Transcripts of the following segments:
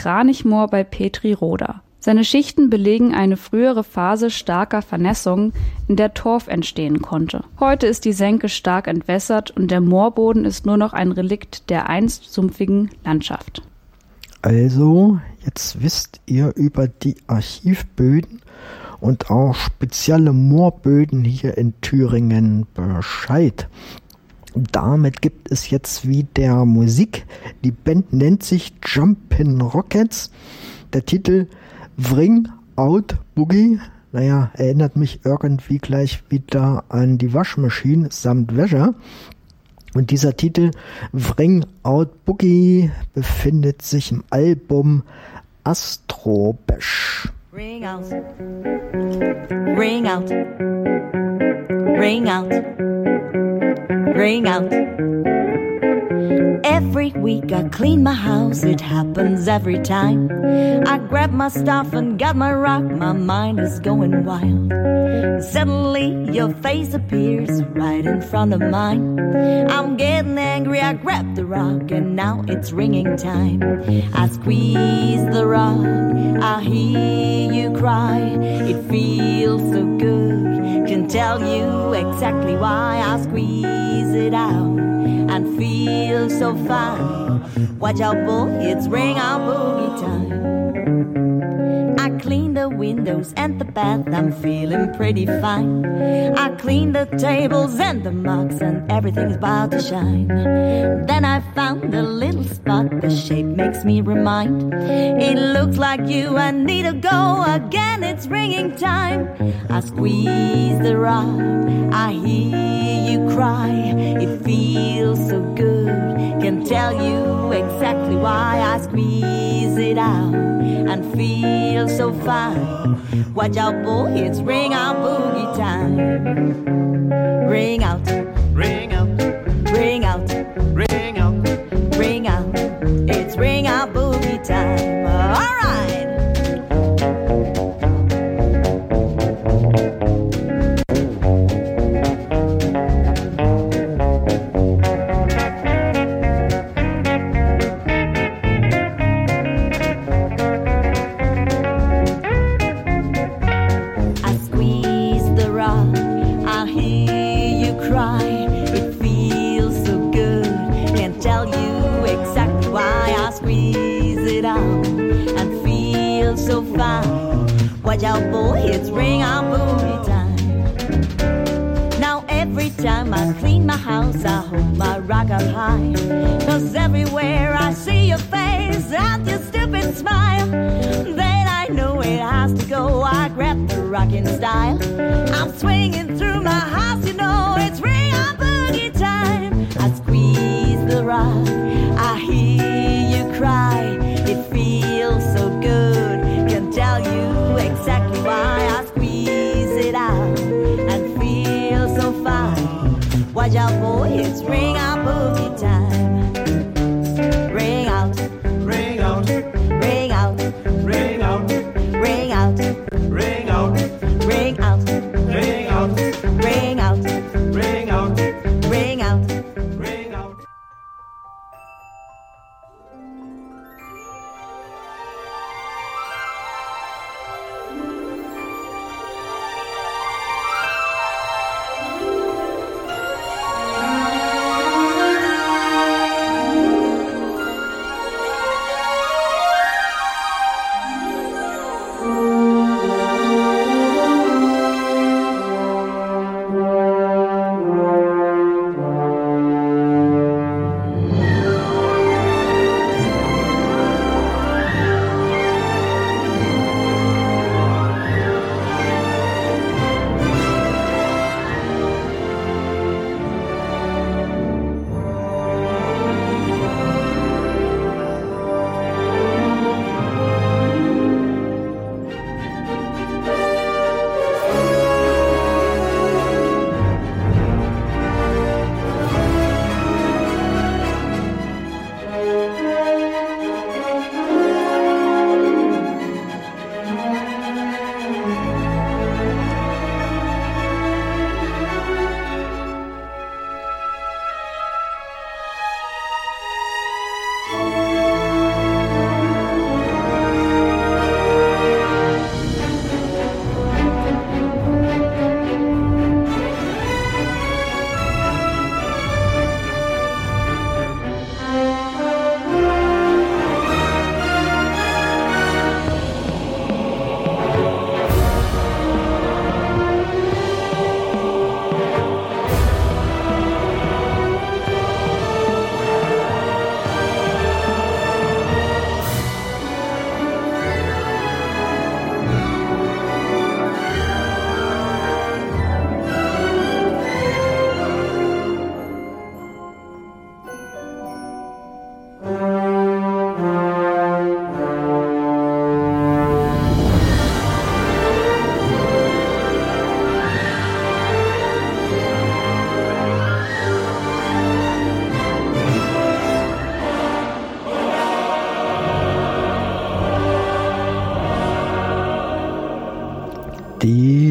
Kranichmoor bei Petri Roda. Seine Schichten belegen eine frühere Phase starker Vernässung, in der Torf entstehen konnte. Heute ist die Senke stark entwässert und der Moorboden ist nur noch ein Relikt der einst sumpfigen Landschaft. Also, jetzt wisst ihr über die Archivböden und auch spezielle Moorböden hier in Thüringen Bescheid. Damit gibt es jetzt wieder Musik. Die Band nennt sich Jumpin' Rockets. Der Titel Bring Out Boogie, erinnert mich irgendwie gleich wieder an die Waschmaschine samt Wäsche. Und dieser Titel Bring Out Boogie befindet sich im Album Astro Bash. Ring out, ring out, ring out, ring out. Every week I clean my house, it happens every time. I grab my stuff and got my rock, my mind is going wild. Suddenly your face appears right in front of mine. I'm getting angry, I grab the rock and now it's ringing time. I squeeze the rock, I hear you cry. It feels so good, can tell you exactly why. I squeeze it out and feel so fine. Watch out, boy, it's ring out boogie time. I clean the windows and the bath, I'm feeling pretty fine. I clean the tables and the mugs and everything's about to shine. Then I found a little spot, the shape makes me remind. It looks like you, I need to go again, it's ringing time. I squeeze the rock, I hear you cry. It feels so good, can tell you exactly why. I squeeze it out and feel so fine. Watch out, boy, it's ring out boogie time. Ring out, ring out, ring out, ring out, ring out. It's ring out boogie time. All right. Watch out, boy, it's ring out boogie time. Now every time I clean my house, I hold my rock up high. 'Cause everywhere I see your face and your stupid smile, then I know it has to go. I grab the rockin' style. I'm swinging through my house, you know it's ring out boogie time. I squeeze the rock, I hear you cry. It feels so good, can tell you exactly why. I squeeze it out and feel so fine. Watch out, boy, it's ring out boogie time. Ring out, ring out, ring out, ring out, ring out, ring out, ring out, ring out, ring out, ring out.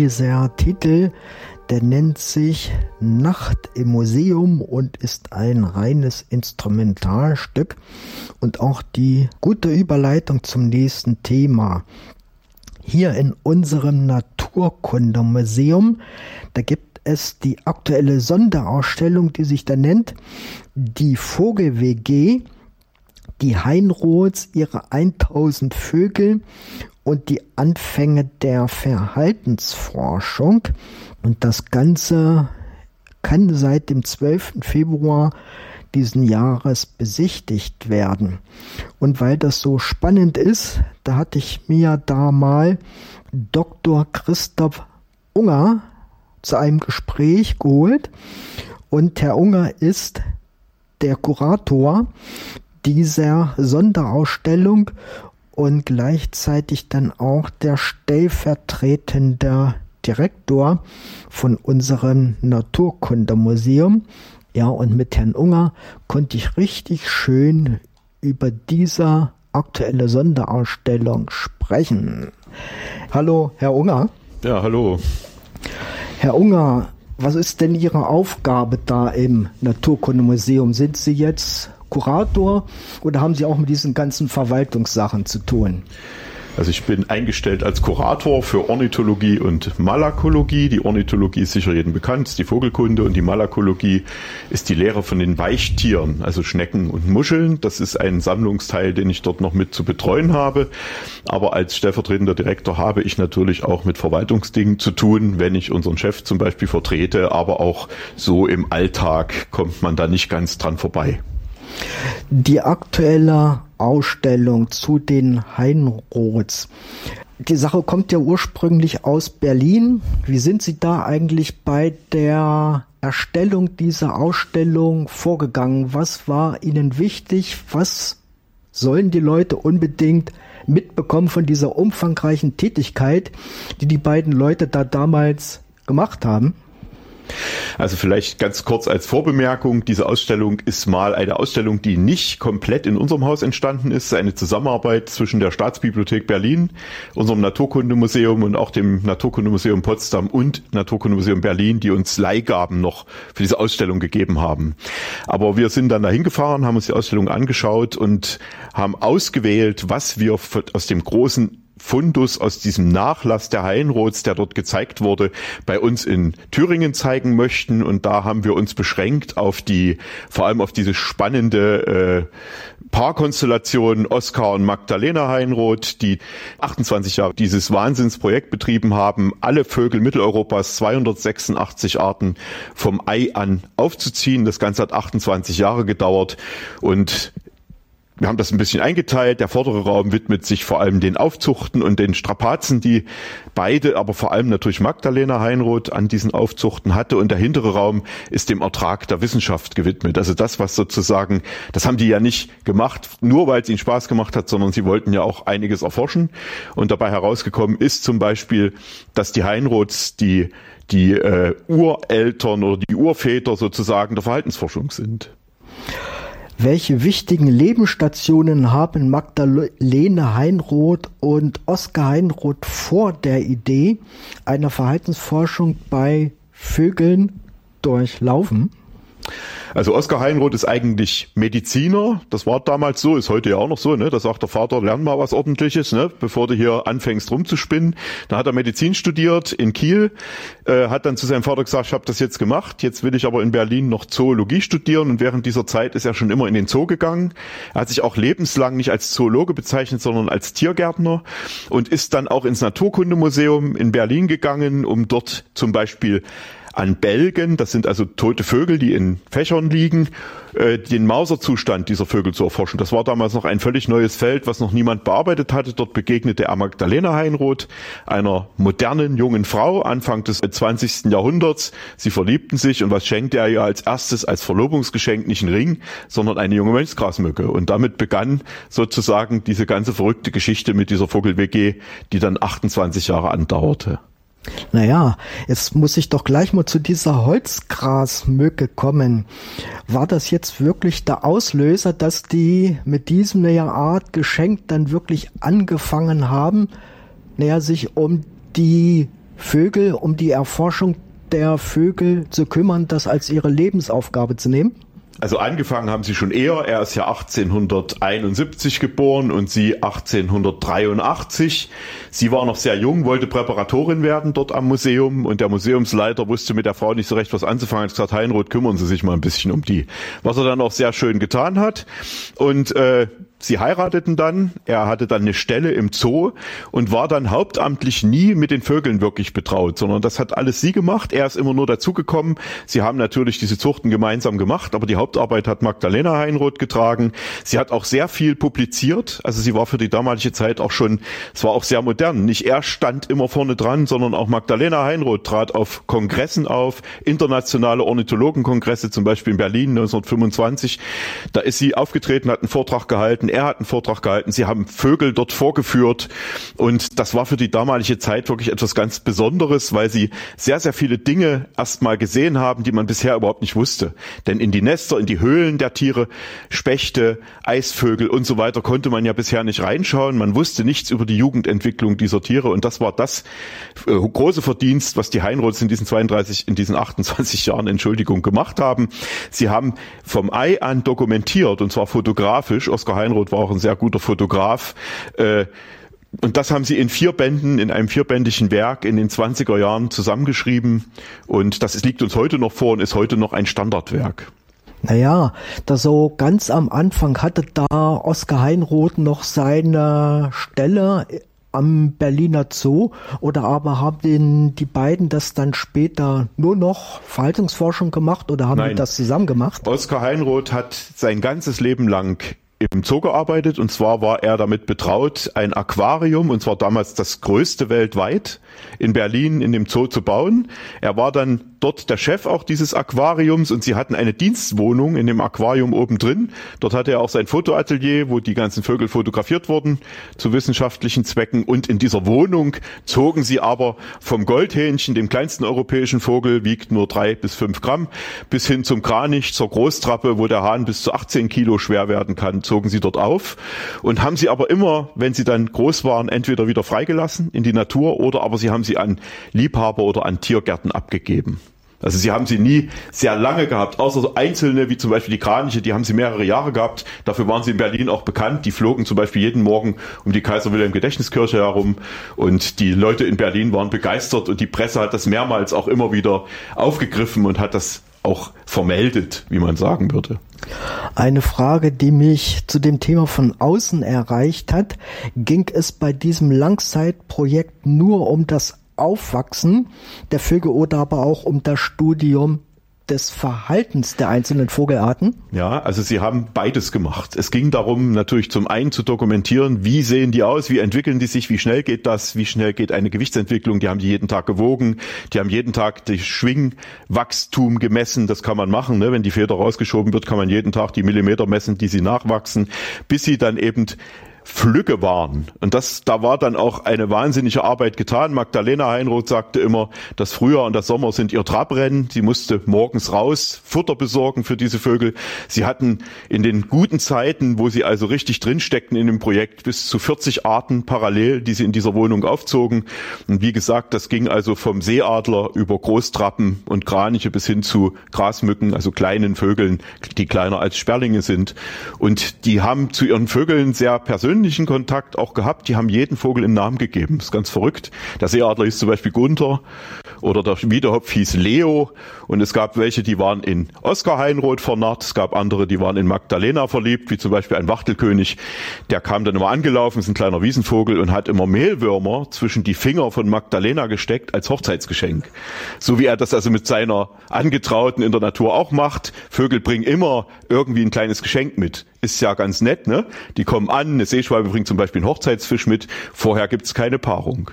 dieser Titel, der nennt sich Nacht im Museum und ist ein reines Instrumentalstück und auch die gute Überleitung zum nächsten Thema. Hier in unserem Naturkundemuseum, da gibt es die aktuelle Sonderausstellung, die sich da nennt Die Vogel-WG, die Heinroths, ihre 1000 Vögel und die Anfänge der Verhaltensforschung. Und das Ganze kann seit dem 12. Februar diesen Jahres besichtigt werden. Und weil das so spannend ist, da hatte ich mir da mal Dr. Christoph Unger zu einem Gespräch geholt. Und Herr Unger ist der Kurator dieser Sonderausstellung und gleichzeitig dann auch der stellvertretende Direktor von unserem Naturkundemuseum. Ja, und mit Herrn Unger konnte ich richtig schön über diese aktuelle Sonderausstellung sprechen. Hallo, Herr Unger. Ja, hallo. Herr Unger, was ist denn Ihre Aufgabe da im Naturkundemuseum? Sind Sie jetzt Kurator oder haben Sie auch mit diesen ganzen Verwaltungssachen zu tun? Also ich bin eingestellt als Kurator für Ornithologie und Malakologie. Die Ornithologie ist sicher jedem bekannt, ist die Vogelkunde, und die Malakologie ist die Lehre von den Weichtieren, also Schnecken und Muscheln. Das ist ein Sammlungsteil, den ich dort noch mit zu betreuen habe. Aber als stellvertretender Direktor habe ich natürlich auch mit Verwaltungsdingen zu tun, wenn ich unseren Chef zum Beispiel vertrete, aber auch so im Alltag kommt man da nicht ganz dran vorbei. Die aktuelle Ausstellung zu den Heinroths. Die Sache kommt ja ursprünglich aus Berlin. Wie sind Sie da eigentlich bei der Erstellung dieser Ausstellung vorgegangen? Was war Ihnen wichtig? Was sollen die Leute unbedingt mitbekommen von dieser umfangreichen Tätigkeit, die die beiden Leute da damals gemacht haben? Also vielleicht ganz kurz als Vorbemerkung, diese Ausstellung ist mal eine Ausstellung, die nicht komplett in unserem Haus entstanden ist, eine Zusammenarbeit zwischen der Staatsbibliothek Berlin, unserem Naturkundemuseum und auch dem Naturkundemuseum Potsdam und Naturkundemuseum Berlin, die uns Leihgaben noch für diese Ausstellung gegeben haben. Aber wir sind dann dahin gefahren, haben uns die Ausstellung angeschaut und haben ausgewählt, was wir aus dem großen Fundus, aus diesem Nachlass der Heinroths, der dort gezeigt wurde, bei uns in Thüringen zeigen möchten. Und da haben wir uns beschränkt vor allem auf diese spannende Paarkonstellation Oskar und Magdalena Heinroth, die 28 Jahre dieses Wahnsinnsprojekt betrieben haben, alle Vögel Mitteleuropas, 286 Arten vom Ei an aufzuziehen. Das Ganze hat 28 Jahre gedauert und wir haben das ein bisschen eingeteilt. Der vordere Raum widmet sich vor allem den Aufzuchten und den Strapazen, die beide, aber vor allem natürlich Magdalena Heinroth an diesen Aufzuchten hatte. Und der hintere Raum ist dem Ertrag der Wissenschaft gewidmet. Also das, was sozusagen, das haben die ja nicht gemacht, nur weil es ihnen Spaß gemacht hat, sondern sie wollten ja auch einiges erforschen. Und dabei herausgekommen ist zum Beispiel, dass die Heinroths die Ureltern oder die Urväter sozusagen der Verhaltensforschung sind. Welche wichtigen Lebensstationen haben Magdalena Heinroth und Oskar Heinroth vor der Idee einer Verhaltensforschung bei Vögeln durchlaufen? Also Oskar Heinroth ist eigentlich Mediziner, das war damals so, ist heute ja auch noch so, ne? Da sagt der Vater, lern mal was Ordentliches, ne? Bevor du hier anfängst rumzuspinnen. Da hat er Medizin studiert in Kiel, hat dann zu seinem Vater gesagt, ich habe das jetzt gemacht, jetzt will ich aber in Berlin noch Zoologie studieren, und während dieser Zeit ist er schon immer in den Zoo gegangen. Er hat sich auch lebenslang nicht als Zoologe bezeichnet, sondern als Tiergärtner, und ist dann auch ins Naturkundemuseum in Berlin gegangen, um dort zum Beispiel an Bälgen, das sind also tote Vögel, die in Fächern liegen, den Mauserzustand dieser Vögel zu erforschen. Das war damals noch ein völlig neues Feld, was noch niemand bearbeitet hatte. Dort begegnete er Magdalena Heinroth, einer modernen jungen Frau, Anfang des 20. Jahrhunderts. Sie verliebten sich, und was schenkte er ihr als erstes als Verlobungsgeschenk? Nicht einen Ring, sondern eine junge Mönchsgrasmücke. Und damit begann sozusagen diese ganze verrückte Geschichte mit dieser Vogel-WG, die dann 28 Jahre andauerte. Naja, jetzt muss ich doch gleich mal zu dieser Holzgrasmücke kommen. War das jetzt wirklich der Auslöser, dass die mit diesem Art Geschenk dann wirklich angefangen haben, sich um die Vögel, um die Erforschung der Vögel zu kümmern, das als ihre Lebensaufgabe zu nehmen? Also angefangen haben sie schon eher. Er ist ja 1871 geboren und sie 1883. Sie war noch sehr jung, wollte Präparatorin werden dort am Museum und der Museumsleiter wusste mit der Frau nicht so recht was anzufangen. Er hat gesagt, Heinroth, kümmern Sie sich mal ein bisschen um die. Was er dann auch sehr schön getan hat. Und sie heirateten dann, er hatte dann eine Stelle im Zoo und war dann hauptamtlich nie mit den Vögeln wirklich betraut, sondern das hat alles sie gemacht. Er ist immer nur dazugekommen. Sie haben natürlich diese Zuchten gemeinsam gemacht, aber die Hauptarbeit hat Magdalena Heinroth getragen. Sie hat auch sehr viel publiziert, also sie war für die damalige Zeit auch schon, es war auch sehr modern. Nicht er stand immer vorne dran, sondern auch Magdalena Heinroth trat auf Kongressen auf, internationale Ornithologenkongresse, zum Beispiel in Berlin 1925. Da ist sie aufgetreten, hat einen Vortrag gehalten. Er hat einen Vortrag gehalten, sie haben Vögel dort vorgeführt und das war für die damalige Zeit wirklich etwas ganz Besonderes, weil sie sehr, sehr viele Dinge erst mal gesehen haben, die man bisher überhaupt nicht wusste. Denn in die Nester, in die Höhlen der Tiere, Spechte, Eisvögel und so weiter konnte man ja bisher nicht reinschauen. Man wusste nichts über die Jugendentwicklung dieser Tiere und das war das große Verdienst, was die Heinroths in diesen 28 Jahren, gemacht haben. Sie haben vom Ei an dokumentiert und zwar fotografisch. Oskar Heinroth war auch ein sehr guter Fotograf. Und das haben sie in 4 Bänden, in einem 4-bändigen Werk in den 20er Jahren zusammengeschrieben. Und das liegt uns heute noch vor und ist heute noch ein Standardwerk. Naja, da so ganz am Anfang hatte da Oskar Heinroth noch seine Stelle am Berliner Zoo oder aber haben die beiden das dann später nur noch Verhaltensforschung gemacht oder haben die das zusammen gemacht? Oskar Heinroth hat sein ganzes Leben lang im Zoo gearbeitet und zwar war er damit betraut, ein Aquarium, und zwar damals das größte weltweit, in Berlin in dem Zoo zu bauen. Er war dann dort der Chef auch dieses Aquariums und sie hatten eine Dienstwohnung in dem Aquarium oben drin. Dort hatte er auch sein Fotoatelier, wo die ganzen Vögel fotografiert wurden zu wissenschaftlichen Zwecken und in dieser Wohnung zogen sie aber vom Goldhähnchen, dem kleinsten europäischen Vogel, wiegt nur 3 bis 5 Gramm, bis hin zum Kranich, zur Großtrappe, wo der Hahn bis zu 18 Kilo schwer werden kann, zogen sie dort auf und haben sie aber immer, wenn sie dann groß waren, entweder wieder freigelassen in die Natur oder aber sie haben sie an Liebhaber oder an Tiergärten abgegeben. Also sie haben sie nie sehr lange gehabt, außer so einzelne, wie zum Beispiel die Kraniche, die haben sie mehrere Jahre gehabt. Dafür waren sie in Berlin auch bekannt. Die flogen zum Beispiel jeden Morgen um die Kaiser-Wilhelm-Gedächtniskirche herum und die Leute in Berlin waren begeistert und die Presse hat das mehrmals auch immer wieder aufgegriffen und hat das auch vermeldet, wie man sagen würde. Eine Frage, die mich zu dem Thema von außen erreicht hat, ging es bei diesem Langzeitprojekt nur um das Aufwachsen der Vögel oder aber auch um das Studium des Verhaltens der einzelnen Vogelarten? Ja, also sie haben beides gemacht. Es ging darum, natürlich zum einen zu dokumentieren, wie sehen die aus, wie entwickeln die sich, wie schnell geht das, wie schnell geht eine Gewichtsentwicklung. Die haben die jeden Tag gewogen, die haben jeden Tag das Schwingwachstum gemessen. Das kann man machen, ne? Wenn die Feder rausgeschoben wird, kann man jeden Tag die Millimeter messen, die sie nachwachsen, bis sie dann eben Flügge waren. Und da war dann auch eine wahnsinnige Arbeit getan. Magdalena Heinroth sagte immer, das Frühjahr und das Sommer sind ihr Trabrennen. Sie musste morgens raus Futter besorgen für diese Vögel. Sie hatten in den guten Zeiten, wo sie also richtig drinsteckten in dem Projekt, bis zu 40 Arten parallel, die sie in dieser Wohnung aufzogen. Und wie gesagt, das ging also vom Seeadler über Großtrappen und Kraniche bis hin zu Grasmücken, also kleinen Vögeln, die kleiner als Sperlinge sind. Und die haben zu ihren Vögeln sehr persönlichen Kontakt auch gehabt. Die haben jeden Vogel einen Namen gegeben. Das ist ganz verrückt. Der Seeadler hieß zum Beispiel Gunther oder der Wiedehopf hieß Leo und es gab welche, die waren in Oskar Heinroth vernarrt. Es gab andere, die waren in Magdalena verliebt, wie zum Beispiel ein Wachtelkönig. Der kam dann immer angelaufen, ist ein kleiner Wiesenvogel und hat immer Mehlwürmer zwischen die Finger von Magdalena gesteckt als Hochzeitsgeschenk. So wie er das also mit seiner Angetrauten in der Natur auch macht. Vögel bringen immer irgendwie ein kleines Geschenk mit. Ist ja ganz nett, ne? Die kommen an, eine Seeschwalbe bringt zum Beispiel einen Hochzeitsfisch mit, vorher gibt's keine Paarung.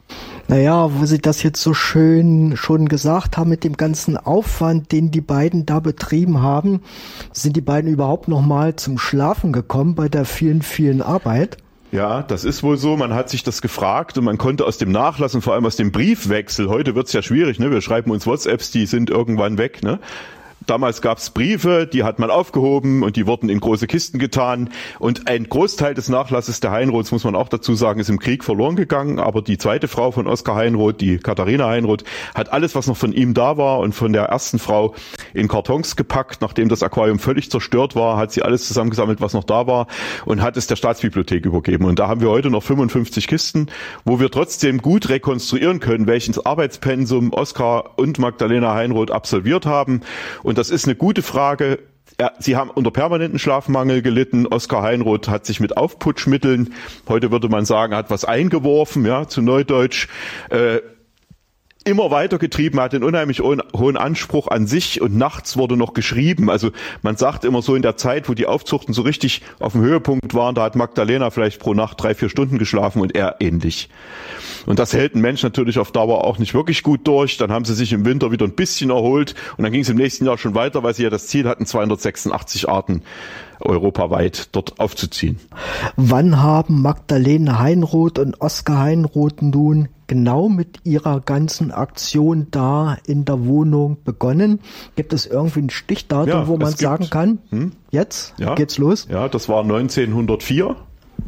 Naja, wo Sie das jetzt so schön schon gesagt haben mit dem ganzen Aufwand, den die beiden da betrieben haben, sind die beiden überhaupt noch mal zum Schlafen gekommen bei der vielen, vielen Arbeit? Ja, das ist wohl so. Man hat sich das gefragt und man konnte aus dem Nachlass und vor allem aus dem Briefwechsel, heute wird's ja schwierig, ne? Wir schreiben uns WhatsApps, die sind irgendwann weg, ne? Damals gab es Briefe, die hat man aufgehoben und die wurden in große Kisten getan. Und ein Großteil des Nachlasses der Heinroths, muss man auch dazu sagen, ist im Krieg verloren gegangen. Aber die zweite Frau von Oskar Heinroth, die Katharina Heinroth, hat alles, was noch von ihm da war und von der ersten Frau, in Kartons gepackt. Nachdem das Aquarium völlig zerstört war, hat sie alles zusammengesammelt, was noch da war und hat es der Staatsbibliothek übergeben. Und da haben wir heute noch 55 Kisten, wo wir trotzdem gut rekonstruieren können, welches Arbeitspensum Oskar und Magdalena Heinroth absolviert haben. Und das ist eine gute Frage. Sie haben unter permanenten Schlafmangel gelitten. Oskar Heinroth hat sich mit Aufputschmitteln, heute würde man sagen, hat was eingeworfen, ja, zu Neudeutsch, immer weitergetrieben, hat einen unheimlich hohen Anspruch an sich und nachts wurde noch geschrieben. Also man sagt immer so in der Zeit, wo die Aufzuchten so richtig auf dem Höhepunkt waren, da hat Magdalena vielleicht pro Nacht 3-4 Stunden geschlafen und er ähnlich. Und das hält ein Mensch natürlich auf Dauer auch nicht wirklich gut durch. Dann haben sie sich im Winter wieder ein bisschen erholt und dann ging es im nächsten Jahr schon weiter, weil sie ja das Ziel hatten, 286 Arten europaweit dort aufzuziehen. Wann haben Magdalena Heinroth und Oskar Heinroth nun genau mit ihrer ganzen Aktion da in der Wohnung begonnen? Gibt es irgendwie ein Stichdatum, wo man sagen kann, jetzt geht's los? Ja, das war 1904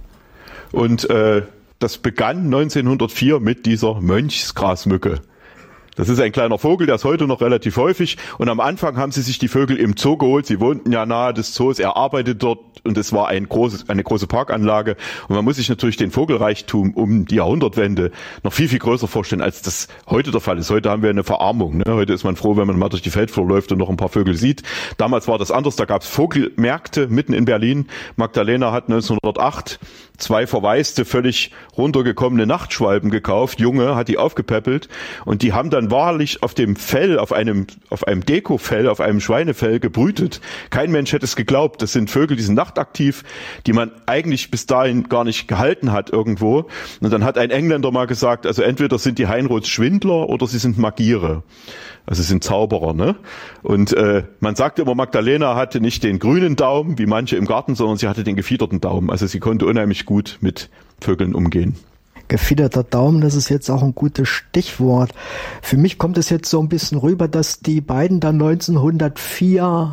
und das begann 1904 mit dieser Mönchsgrasmücke. Das ist ein kleiner Vogel, der ist heute noch relativ häufig. Und am Anfang haben sie sich die Vögel im Zoo geholt. Sie wohnten ja nahe des Zoos. Er arbeitet dort und es war eine große Parkanlage. Und man muss sich natürlich den Vogelreichtum um die Jahrhundertwende noch viel, viel größer vorstellen, als das heute der Fall ist. Heute haben wir eine Verarmung. Ne? Heute ist man froh, wenn man mal durch die Feldflur läuft und noch ein paar Vögel sieht. Damals war das anders. Da gab es Vogelmärkte mitten in Berlin. Magdalena hat 1908 2 verwaiste, völlig runtergekommene Nachtschwalben gekauft. Junge, hat die aufgepäppelt. Und die haben dann wahrlich auf dem Fell, auf einem Dekofell, auf einem Schweinefell gebrütet. Kein Mensch hätte es geglaubt. Das sind Vögel, die sind nachtaktiv, die man eigentlich bis dahin gar nicht gehalten hat irgendwo. Und dann hat ein Engländer mal gesagt, also entweder sind die Heinroths Schwindler oder sie sind Magiere. Also sind Zauberer, ne? Und man sagt immer, Magdalena hatte nicht den grünen Daumen, wie manche im Garten, sondern sie hatte den gefiederten Daumen. Also sie konnte unheimlich gut mit Vögeln umgehen. Gefiederter Daumen, das ist jetzt auch ein gutes Stichwort. Für mich kommt es jetzt so ein bisschen rüber, dass die beiden dann 1904,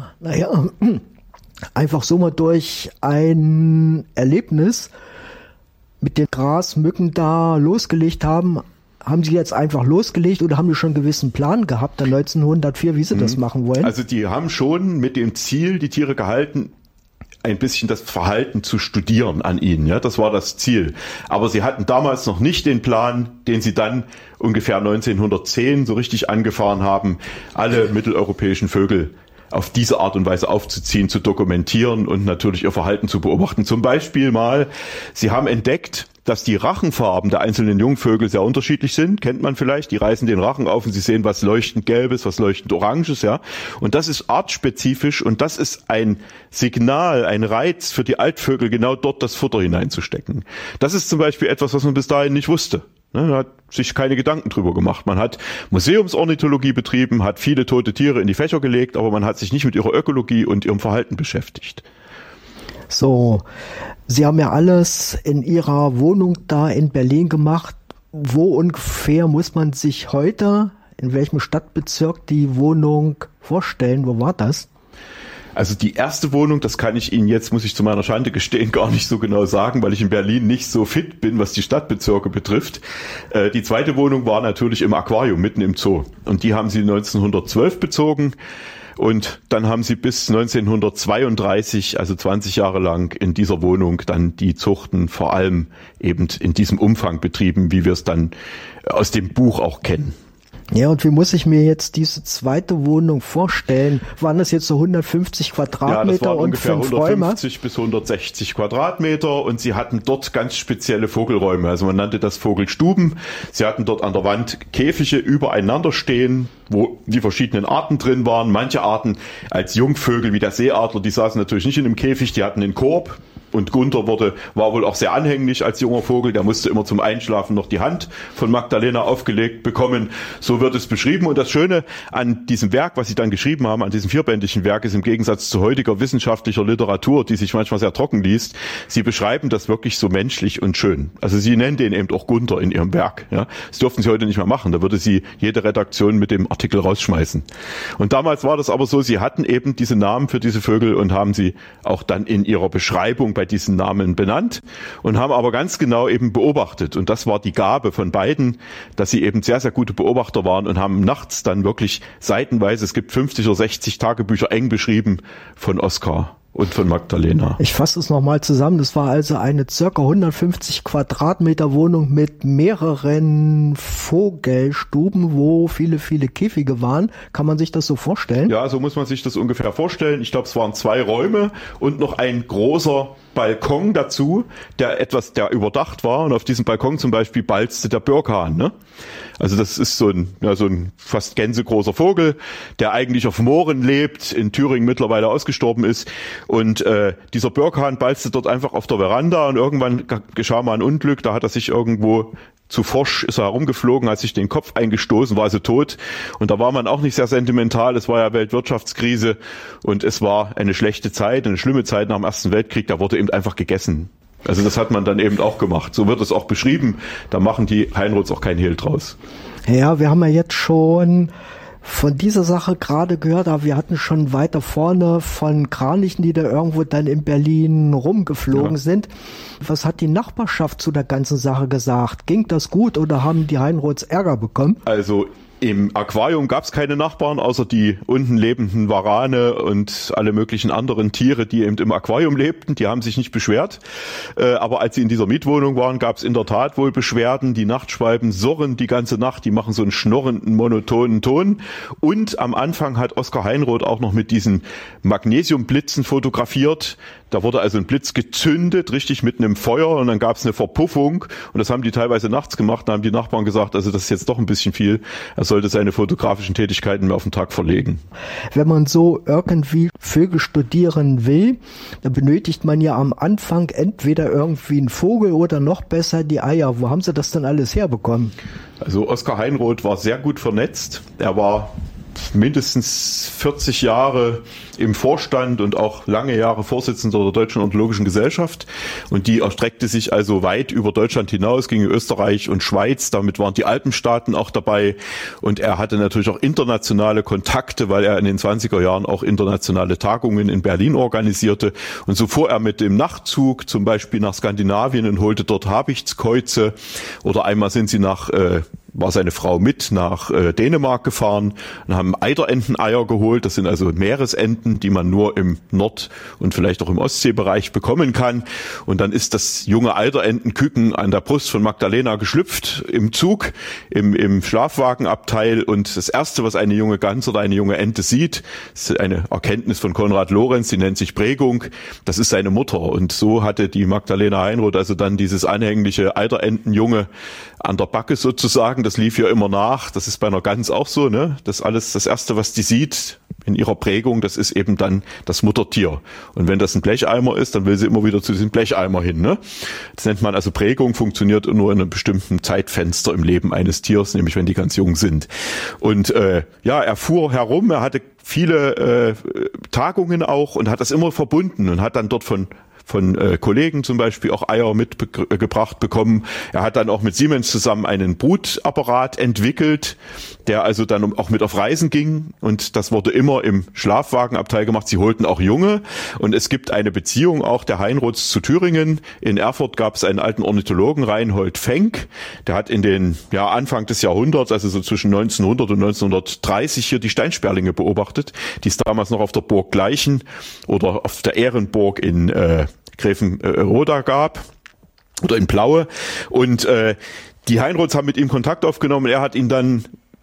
einfach so mal durch ein Erlebnis mit den Grasmücken da losgelegt haben. Haben Sie jetzt einfach losgelegt oder haben die schon einen gewissen Plan gehabt, dann 1904, wie Sie das machen wollen? Also die haben schon mit dem Ziel, die Tiere gehalten, ein bisschen das Verhalten zu studieren an ihnen. Ja, das war das Ziel. Aber sie hatten damals noch nicht den Plan, den sie dann ungefähr 1910 so richtig angefahren haben, alle mitteleuropäischen Vögel auf diese Art und Weise aufzuziehen, zu dokumentieren und natürlich ihr Verhalten zu beobachten. Zum Beispiel mal, sie haben entdeckt, dass die Rachenfarben der einzelnen Jungvögel sehr unterschiedlich sind, kennt man vielleicht. Die reißen den Rachen auf und sie sehen was leuchtend Gelbes, was leuchtend Oranges, ja. Und das ist artspezifisch und das ist ein Signal, ein Reiz für die Altvögel, genau dort das Futter hineinzustecken. Das ist zum Beispiel etwas, was man bis dahin nicht wusste. Man hat sich keine Gedanken drüber gemacht. Man hat Museumsornithologie betrieben, hat viele tote Tiere in die Fächer gelegt, aber man hat sich nicht mit ihrer Ökologie und ihrem Verhalten beschäftigt. So, Sie haben ja alles in Ihrer Wohnung da in Berlin gemacht. Wo ungefähr muss man sich heute, in welchem Stadtbezirk die Wohnung vorstellen? Wo war das? Also die erste Wohnung, das kann ich Ihnen jetzt, muss ich zu meiner Schande gestehen, gar nicht so genau sagen, weil ich in Berlin nicht so fit bin, was die Stadtbezirke betrifft. Die zweite Wohnung war natürlich im Aquarium, mitten im Zoo. Und die haben sie 1912 bezogen. Und dann haben sie bis 1932, also 20 Jahre lang, in dieser Wohnung dann die Zuchten vor allem eben in diesem Umfang betrieben, wie wir es dann aus dem Buch auch kennen. Ja, und wie muss ich mir jetzt diese zweite Wohnung vorstellen? Waren das jetzt so 150 Quadratmeter ja, das waren und ungefähr 5 150 Räume? bis 160 Quadratmeter und sie hatten dort ganz spezielle Vogelräume. Also man nannte das Vogelstuben. Sie hatten dort an der Wand Käfige übereinander stehen, wo die verschiedenen Arten drin waren. Manche Arten als Jungvögel wie der Seeadler, die saßen natürlich nicht in einem Käfig, die hatten einen Korb. Und Gunther war wohl auch sehr anhänglich als junger Vogel. Der musste immer zum Einschlafen noch die Hand von Magdalena aufgelegt bekommen. So wird es beschrieben. Und das Schöne an diesem Werk, was sie dann geschrieben haben, an diesem vierbändigen Werk, ist im Gegensatz zu heutiger wissenschaftlicher Literatur, die sich manchmal sehr trocken liest, sie beschreiben das wirklich so menschlich und schön. Also sie nennen den eben auch Gunther in ihrem Werk. Ja. Das durften sie heute nicht mehr machen. Da würde sie jede Redaktion mit dem Artikel rausschmeißen. Und damals war das aber so, sie hatten eben diese Namen für diese Vögel und haben sie auch dann in ihrer Beschreibung bei diesen Namen benannt und haben aber ganz genau eben beobachtet. Und das war die Gabe von beiden, dass sie eben sehr, sehr gute Beobachter waren und haben nachts dann wirklich seitenweise, es gibt 50 oder 60 Tagebücher eng beschrieben von Oskar und von Magdalena. Ich fasse es nochmal zusammen. Das war also eine circa 150 Quadratmeter Wohnung mit mehreren Vogelstuben, wo viele, viele Käfige waren. Kann man sich das so vorstellen? Ja, so muss man sich das ungefähr vorstellen. Ich glaube, es waren 2 Räume und noch ein großer Balkon dazu, der überdacht war. Und auf diesem Balkon zum Beispiel balzte der Birkhahn, ne? Also das ist so ein fast gänsegroßer Vogel, der eigentlich auf Mooren lebt, in Thüringen mittlerweile ausgestorben ist. Und dieser Birkhahn balzte dort einfach auf der Veranda und irgendwann geschah mal ein Unglück. Da hat er sich irgendwo zu forsch, ist er herumgeflogen, hat sich den Kopf eingestoßen, war also tot. Und da war man auch nicht sehr sentimental. Es war ja Weltwirtschaftskrise und es war eine schlechte Zeit, eine schlimme Zeit nach dem Ersten Weltkrieg. Da wurde eben einfach gegessen. Also das hat man dann eben auch gemacht. So wird es auch beschrieben. Da machen die Heinroths auch kein Hehl draus. Ja, wir haben ja jetzt schon von dieser Sache gerade gehört, aber wir hatten schon weiter vorne von Kranichen, die da irgendwo dann in Berlin rumgeflogen sind. Was hat die Nachbarschaft zu der ganzen Sache gesagt? Ging das gut oder haben die Heinroths Ärger bekommen? Also im Aquarium gab es keine Nachbarn, außer die unten lebenden Warane und alle möglichen anderen Tiere, die eben im Aquarium lebten. Die haben sich nicht beschwert. Aber als sie in dieser Mietwohnung waren, gab es in der Tat wohl Beschwerden. Die Nachtschwalben surren die ganze Nacht. Die machen so einen schnorrenden, monotonen Ton. Und am Anfang hat Oskar Heinroth auch noch mit diesen Magnesiumblitzen fotografiert. Da wurde also ein Blitz gezündet, richtig mit einem Feuer, und dann gab es eine Verpuffung. Und das haben die teilweise nachts gemacht. Da haben die Nachbarn gesagt, also das ist jetzt doch ein bisschen viel. Er sollte seine fotografischen Tätigkeiten mehr auf den Tag verlegen. Wenn man so irgendwie Vögel studieren will, dann benötigt man ja am Anfang entweder irgendwie einen Vogel oder noch besser die Eier. Wo haben sie das denn alles herbekommen? Also Oskar Heinroth war sehr gut vernetzt. Er war mindestens 40 Jahre im Vorstand und auch lange Jahre Vorsitzender der Deutschen Ornithologischen Gesellschaft. Und die erstreckte sich also weit über Deutschland hinaus, ging in Österreich und Schweiz. Damit waren die Alpenstaaten auch dabei. Und er hatte natürlich auch internationale Kontakte, weil er in den 20er Jahren auch internationale Tagungen in Berlin organisierte. Und so fuhr er mit dem Nachtzug zum Beispiel nach Skandinavien und holte dort Habichtskäuze. Oder einmal sind sie war seine Frau mit nach Dänemark gefahren und haben Eiderenteneier geholt. Das sind also Meeresenten, die man nur im Nord- und vielleicht auch im Ostseebereich bekommen kann. Und dann ist das junge Eiderentenküken an der Brust von Magdalena geschlüpft im Zug, im Schlafwagenabteil. Und das Erste, was eine junge Gans oder eine junge Ente sieht, ist eine Erkenntnis von Konrad Lorenz, die nennt sich Prägung. Das ist seine Mutter. Und so hatte die Magdalena Heinroth also dann dieses anhängliche Eiderentenjunge an der Backe sozusagen. Das lief ja immer nach. Das ist bei einer Gans auch so, ne? Das alles, das Erste, was die sieht in ihrer Prägung, das ist eben dann das Muttertier. Und wenn das ein Blecheimer ist, dann will sie immer wieder zu diesem Blecheimer hin, ne? Das nennt man also Prägung, funktioniert nur in einem bestimmten Zeitfenster im Leben eines Tiers, nämlich wenn die ganz jung sind. Und er fuhr herum, er hatte viele Tagungen auch und hat das immer verbunden und hat dann dort von Kollegen zum Beispiel auch Eier mitgebracht bekommen. Er hat dann auch mit Siemens zusammen einen Brutapparat entwickelt, der also dann auch mit auf Reisen ging, und das wurde immer im Schlafwagenabteil gemacht. Sie holten auch Junge, und es gibt eine Beziehung auch der Heinroths zu Thüringen. In Erfurt gab es einen alten Ornithologen, Reinhold Fenk, der hat in den Anfang des Jahrhunderts, also so zwischen 1900 und 1930 hier die Steinsperlinge beobachtet, die es damals noch auf der Burg Gleichen oder auf der Ehrenburg in Gräfenroda gab oder in Plaue, und die Heinroths haben mit ihm Kontakt aufgenommen. Er hat ihnen dann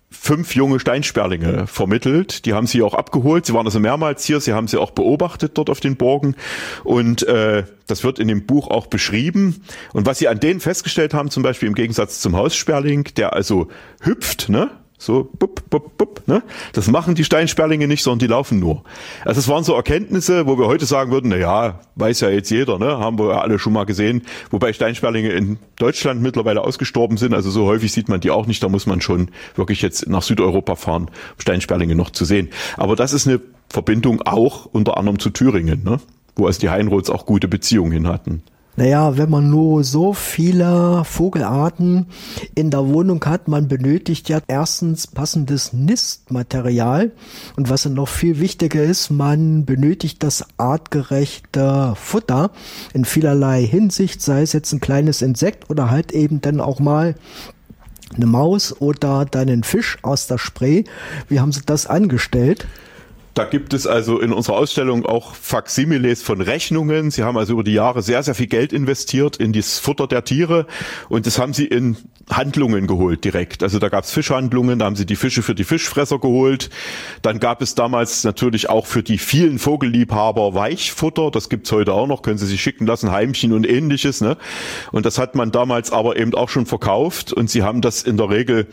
5 junge Steinsperlinge vermittelt. Die haben sie auch abgeholt. Sie waren also mehrmals hier. Sie haben sie auch beobachtet dort auf den Burgen. Und das wird in dem Buch auch beschrieben. Und was sie an denen festgestellt haben, zum Beispiel im Gegensatz zum Haussperling, der also hüpft, ne? So, bup, bup, bup, ne? Das machen die Steinsperlinge nicht, sondern die laufen nur. Also es waren so Erkenntnisse, wo wir heute sagen würden, na ja, weiß ja jetzt jeder, ne? Haben wir ja alle schon mal gesehen. Wobei Steinsperlinge in Deutschland mittlerweile ausgestorben sind. Also so häufig sieht man die auch nicht. Da muss man schon wirklich jetzt nach Südeuropa fahren, um Steinsperlinge noch zu sehen. Aber das ist eine Verbindung auch unter anderem zu Thüringen, ne? Wo also die Heinroths auch gute Beziehungen hin hatten. Naja, wenn man nur so viele Vogelarten in der Wohnung hat, man benötigt ja erstens passendes Nistmaterial und was noch viel wichtiger ist, man benötigt das artgerechte Futter in vielerlei Hinsicht, sei es jetzt ein kleines Insekt oder halt eben dann auch mal eine Maus oder dann ein Fisch aus der Spree. Wie haben Sie das angestellt? Da gibt es also in unserer Ausstellung auch Faksimiles von Rechnungen. Sie haben also über die Jahre sehr, sehr viel Geld investiert in das Futter der Tiere und das haben sie in Handlungen geholt direkt. Also da gab es Fischhandlungen, da haben sie die Fische für die Fischfresser geholt. Dann gab es damals natürlich auch für die vielen Vogelliebhaber Weichfutter. Das gibt's heute auch noch, können Sie sich schicken lassen, Heimchen und ähnliches, ne? Und das hat man damals aber eben auch schon verkauft und sie haben das in der Regel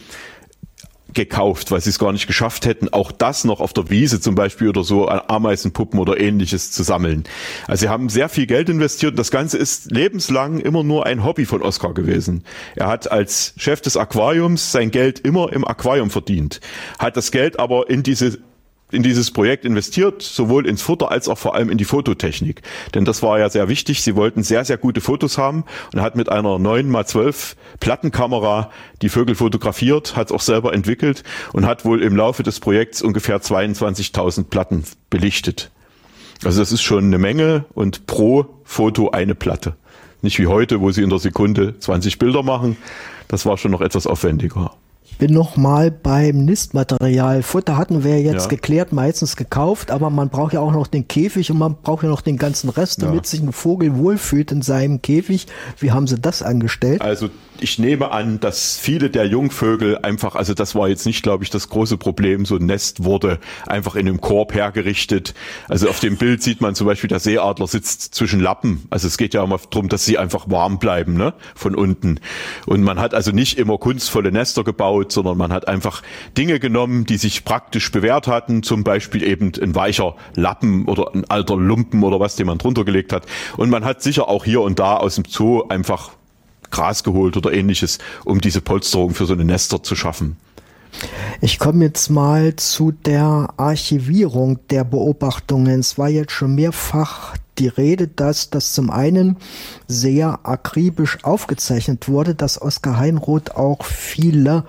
gekauft, weil sie es gar nicht geschafft hätten, auch das noch auf der Wiese zum Beispiel oder so Ameisenpuppen oder ähnliches zu sammeln. Also sie haben sehr viel Geld investiert und das Ganze ist lebenslang immer nur ein Hobby von Oskar gewesen. Er hat als Chef des Aquariums sein Geld immer im Aquarium verdient, hat das Geld aber in dieses Projekt investiert, sowohl ins Futter als auch vor allem in die Fototechnik. Denn das war ja sehr wichtig. Sie wollten sehr, sehr gute Fotos haben und hat mit einer 9x12 Plattenkamera die Vögel fotografiert, hat es auch selber entwickelt und hat wohl im Laufe des Projekts ungefähr 22.000 Platten belichtet. Also das ist schon eine Menge und pro Foto eine Platte. Nicht wie heute, wo sie in der Sekunde 20 Bilder machen. Das war schon noch etwas aufwendiger. Bin noch mal beim Nistmaterial. Futter hatten wir jetzt geklärt, meistens gekauft, aber man braucht ja auch noch den Käfig und man braucht ja noch den ganzen Rest, damit sich ein Vogel wohlfühlt in seinem Käfig. Wie haben Sie das angestellt? Also ich nehme an, dass viele der Jungvögel einfach, also das war jetzt nicht, glaube ich, das große Problem, so ein Nest wurde einfach in einem Korb hergerichtet. Also auf dem Bild sieht man zum Beispiel, der Seeadler sitzt zwischen Lappen. Also es geht ja immer darum, dass sie einfach warm bleiben, ne, von unten. Und man hat also nicht immer kunstvolle Nester gebaut, sondern man hat einfach Dinge genommen, die sich praktisch bewährt hatten, zum Beispiel eben ein weicher Lappen oder ein alter Lumpen oder was, den man drunter gelegt hat. Und man hat sicher auch hier und da aus dem Zoo einfach Gras geholt oder ähnliches, um diese Polsterung für so eine Nester zu schaffen. Ich komme jetzt mal zu der Archivierung der Beobachtungen. Es war jetzt schon mehrfach die Rede, dass das zum einen sehr akribisch aufgezeichnet wurde, dass Oskar Heinroth auch viele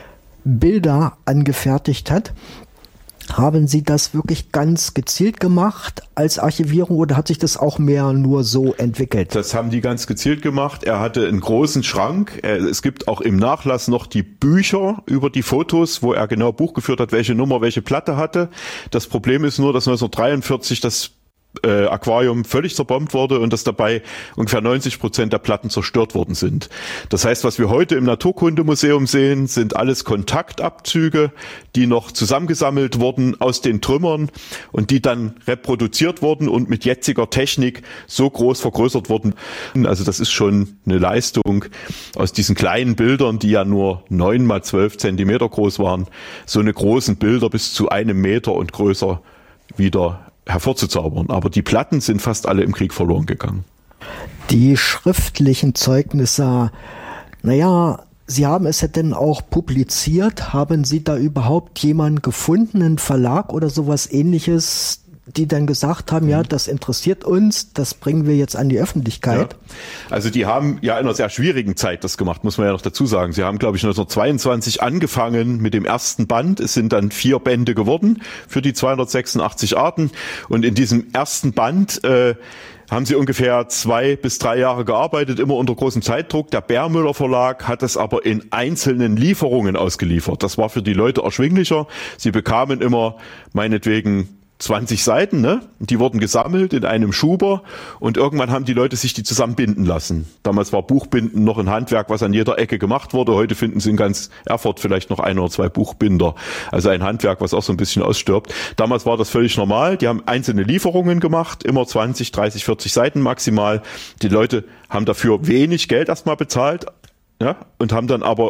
Bilder angefertigt hat. Haben Sie das wirklich ganz gezielt gemacht als Archivierung oder hat sich das auch mehr nur so entwickelt? Das haben die ganz gezielt gemacht. Er hatte einen großen Schrank. Es gibt auch im Nachlass noch die Bücher über die Fotos, wo er genau Buch geführt hat, welche Nummer, welche Platte hatte. Das Problem ist nur, dass 1943 das Aquarium völlig zerbombt wurde und dass dabei ungefähr 90% der Platten zerstört worden sind. Das heißt, was wir heute im Naturkundemuseum sehen, sind alles Kontaktabzüge, die noch zusammengesammelt wurden aus den Trümmern und die dann reproduziert wurden und mit jetziger Technik so groß vergrößert wurden. Also das ist schon eine Leistung, aus diesen kleinen Bildern, die ja nur 9x12 Zentimeter groß waren, so eine großen Bilder bis zu 1 Meter und größer wieder hervorzuzaubern. Aber die Platten sind fast alle im Krieg verloren gegangen. Die schriftlichen Zeugnisse, naja, Sie haben es ja denn auch publiziert. Haben Sie da überhaupt jemanden gefunden, einen Verlag oder sowas Ähnliches, die dann gesagt haben, ja, das interessiert uns, das bringen wir jetzt an die Öffentlichkeit? Ja. Also die haben ja in einer sehr schwierigen Zeit das gemacht, muss man ja noch dazu sagen. Sie haben, glaube ich, 1922 angefangen mit dem ersten Band. Es sind dann 4 Bände geworden für die 286 Arten. Und in diesem ersten Band haben sie ungefähr 2 bis 3 Jahre gearbeitet, immer unter großem Zeitdruck. Der Bärmüller Verlag hat es aber in einzelnen Lieferungen ausgeliefert. Das war für die Leute erschwinglicher. Sie bekamen immer meinetwegen 20 Seiten, ne? Die wurden gesammelt in einem Schuber und irgendwann haben die Leute sich die zusammenbinden lassen. Damals war Buchbinden noch ein Handwerk, was an jeder Ecke gemacht wurde. Heute finden Sie in ganz Erfurt vielleicht noch 1 oder 2 Buchbinder. Also ein Handwerk, was auch so ein bisschen ausstirbt. Damals war das völlig normal. Die haben einzelne Lieferungen gemacht, immer 20, 30, 40 Seiten maximal. Die Leute haben dafür wenig Geld erstmal bezahlt, ja, und haben dann aber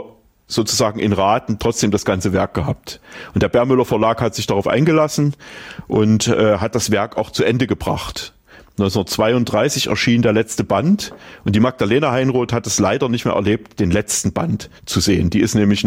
sozusagen in Raten trotzdem das ganze Werk gehabt. Und der Bärmüller Verlag hat sich darauf eingelassen und hat das Werk auch zu Ende gebracht. 1932 erschien der letzte Band und die Magdalena Heinroth hat es leider nicht mehr erlebt, den letzten Band zu sehen. Die ist nämlich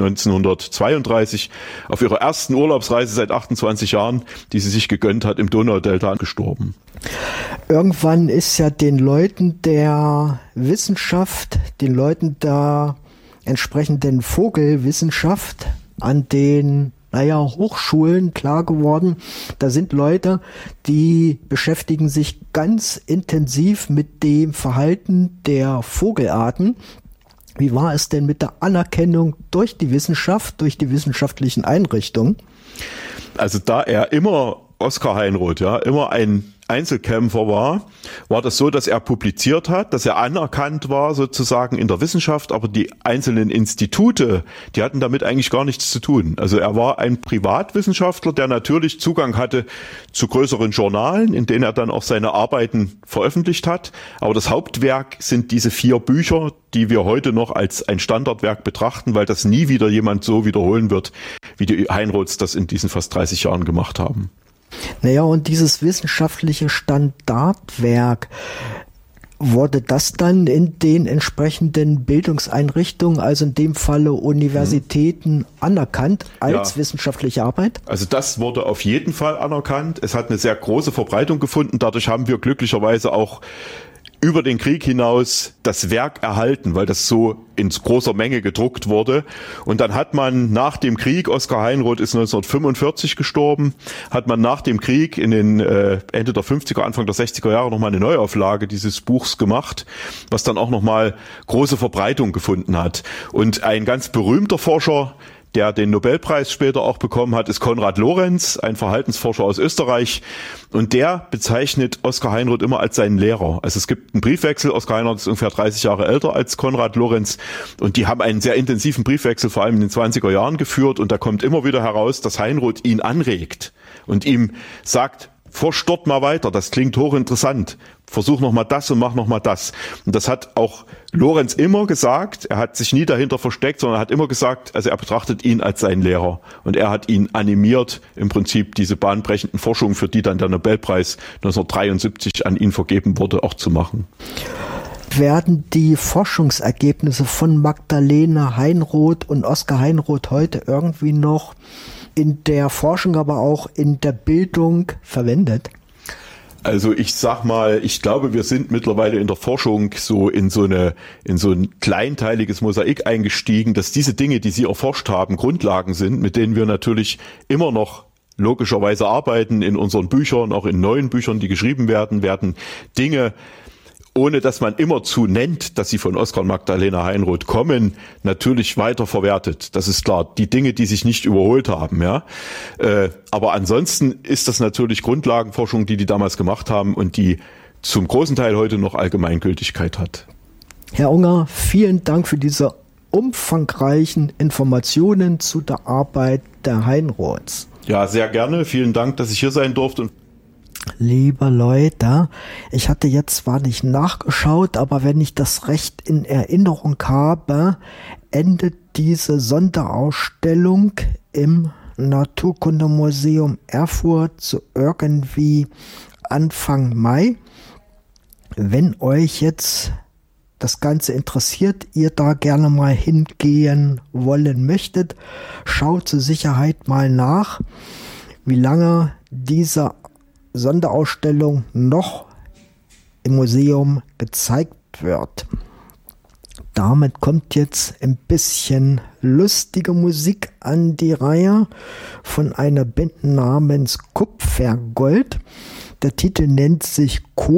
1932 auf ihrer ersten Urlaubsreise seit 28 Jahren, die sie sich gegönnt hat, im Donaudelta gestorben. Irgendwann ist ja den Leuten der Wissenschaft, den Leuten der entsprechenden Vogelwissenschaft an den Hochschulen klar geworden, da sind Leute, die beschäftigen sich ganz intensiv mit dem Verhalten der Vogelarten. Wie war es denn mit der Anerkennung durch die Wissenschaft, durch die wissenschaftlichen Einrichtungen? Also da er immer, Oskar Heinroth, immer ein Einzelkämpfer war das so, dass er publiziert hat, dass er anerkannt war sozusagen in der Wissenschaft, aber die einzelnen Institute, die hatten damit eigentlich gar nichts zu tun. Also er war ein Privatwissenschaftler, der natürlich Zugang hatte zu größeren Journalen, in denen er dann auch seine Arbeiten veröffentlicht hat. Aber das Hauptwerk sind diese 4 Bücher, die wir heute noch als ein Standardwerk betrachten, weil das nie wieder jemand so wiederholen wird, wie die Heinroths das in diesen fast 30 Jahren gemacht haben. Und dieses wissenschaftliche Standardwerk, wurde das dann in den entsprechenden Bildungseinrichtungen, also in dem Falle Universitäten, anerkannt als wissenschaftliche Arbeit? Also das wurde auf jeden Fall anerkannt. Es hat eine sehr große Verbreitung gefunden. Dadurch haben wir glücklicherweise auch über den Krieg hinaus das Werk erhalten, weil das so in großer Menge gedruckt wurde. Und dann hat man nach dem Krieg, Oskar Heinroth ist 1945 gestorben, hat man nach dem Krieg in den Ende der 50er, Anfang der 60er Jahre nochmal eine Neuauflage dieses Buchs gemacht, was dann auch nochmal große Verbreitung gefunden hat. Und ein ganz berühmter Forscher, der den Nobelpreis später auch bekommen hat, ist Konrad Lorenz, ein Verhaltensforscher aus Österreich. Und der bezeichnet Oskar Heinroth immer als seinen Lehrer. Also es gibt einen Briefwechsel. Oskar Heinroth ist ungefähr 30 Jahre älter als Konrad Lorenz. Und die haben einen sehr intensiven Briefwechsel, vor allem in den 20er Jahren geführt. Und da kommt immer wieder heraus, dass Heinroth ihn anregt und ihm sagt, forsch dort mal weiter, das klingt hochinteressant. Versuch noch mal das und mach noch mal das. Und das hat auch Lorenz immer gesagt. Er hat sich nie dahinter versteckt, sondern hat immer gesagt, also er betrachtet ihn als seinen Lehrer. Und er hat ihn animiert, im Prinzip diese bahnbrechenden Forschungen, für die dann der Nobelpreis 1973 an ihn vergeben wurde, auch zu machen. Werden die Forschungsergebnisse von Magdalena Heinroth und Oskar Heinroth heute irgendwie noch in der Forschung, aber auch in der Bildung verwendet? Also ich sag mal, ich glaube, wir sind mittlerweile in der Forschung so in so ein kleinteiliges Mosaik eingestiegen, dass diese Dinge, die Sie erforscht haben, Grundlagen sind, mit denen wir natürlich immer noch logischerweise arbeiten in unseren Büchern, auch in neuen Büchern, die geschrieben werden Dinge, ohne dass man immerzu nennt, dass sie von Oskar und Magdalena Heinroth kommen, natürlich weiter verwertet. Das ist klar. Die Dinge, die sich nicht überholt haben, aber ansonsten ist das natürlich Grundlagenforschung, die damals gemacht haben und die zum großen Teil heute noch Allgemeingültigkeit hat. Herr Unger, vielen Dank für diese umfangreichen Informationen zu der Arbeit der Heinroths. Ja, sehr gerne. Vielen Dank, dass ich hier sein durfte. Liebe Leute, ich hatte jetzt zwar nicht nachgeschaut, aber wenn ich das recht in Erinnerung habe, endet diese Sonderausstellung im Naturkundemuseum Erfurt so irgendwie Anfang Mai. Wenn euch jetzt das Ganze interessiert, ihr da gerne mal hingehen wollen möchtet, schaut zur Sicherheit mal nach, wie lange diese Sonderausstellung noch im Museum gezeigt wird. Damit kommt jetzt ein bisschen lustige Musik an die Reihe von einer Band namens Kupfergold. Der Titel nennt sich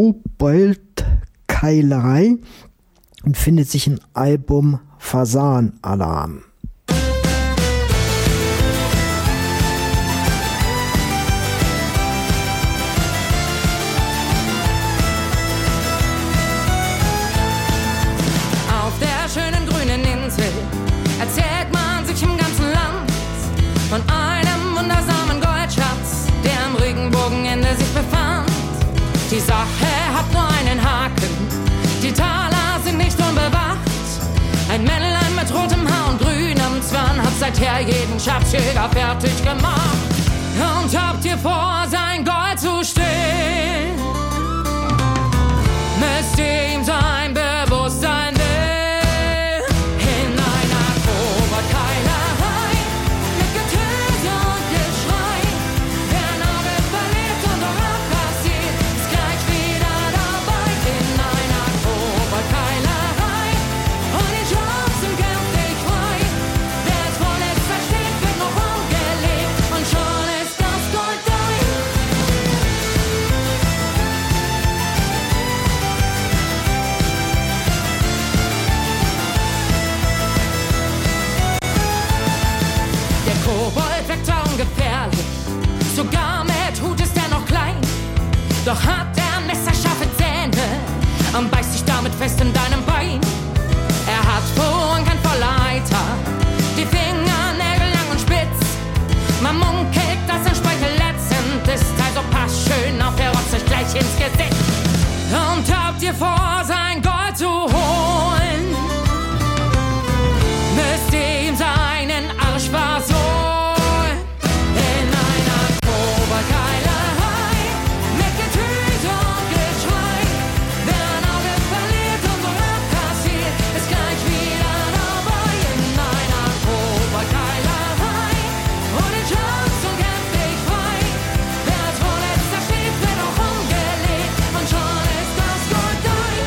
Koboldkeilerei und findet sich im Album Fasanalarm. Von einem wundersamen Goldschatz, der am Regenbogenende sich befand. Die Sache hat nur einen Haken, die Taler sind nicht unbewacht. Ein Männlein mit rotem Haar und grünem Zwang hat er jeden Schatzjäger fertig gemacht. Und habt ihr vor, sein Gold zu stehlen, müsst ihr ihm sein Bewusstsein nehmen. In einer Koboldkeilerei mit Getöse und Geschrei, wer Nagel verliert und auch abkassiert, ist gleich wieder dabei. In einer Koboldkeilerei und die Chancen kämpft dich frei. Wer es vorletzt versteht, wird noch umgelegt und schon ist das Gold dein. Der Kobold wirkt ungefährlich, sogar mit Hut ist er noch klein. Doch hat er messerscharfe Zähne und beißt sich damit fest in deinem Bein. Er hat Sporen, kein Vorleiter, die Fingernägel lang und spitz. Man munkelt, dass sein Speichel letztend ist, also passt schön auf, er rotzt euch gleich ins Gesicht. Und habt ihr vor, sein Gold zu holen, müsst ihr ihm seinen Arsch versohlen. In einer Koboldkeilerei mit Getöse und Geschrei, wer ein Auge verliert und so abkassiert, ist gleich wieder dabei. In einer Koboldkeilerei und die Chancen kämpft dich frei. Wer als Vorletzter steht, wird auch umgelegt und schon ist das Gold dein.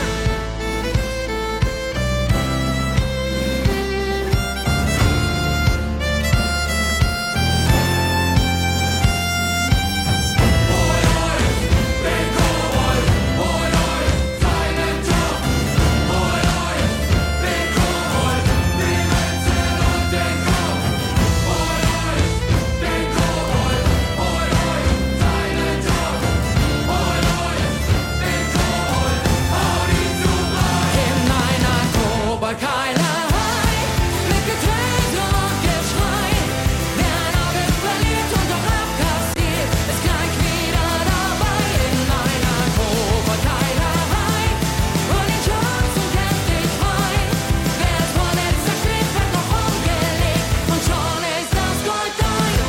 In einer Koboldkeilerei mit Getöse und Geschrei, wer ein Auge verliert und doch abkassiert, ist gleich wieder dabei. In einer Koboldkeilerei und die Chancen kämpft dich frei. Wer als Vorletzter steht, wird noch umgelegt und schon ist das Gold dein.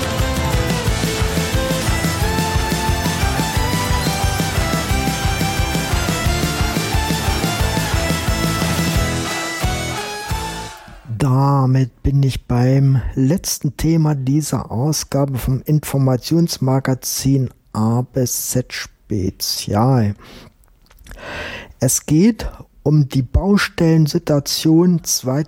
Damit bin ich beim letzten Thema dieser Ausgabe vom Informationsmagazin A bis Z Spezial. Es geht um die Baustellensituation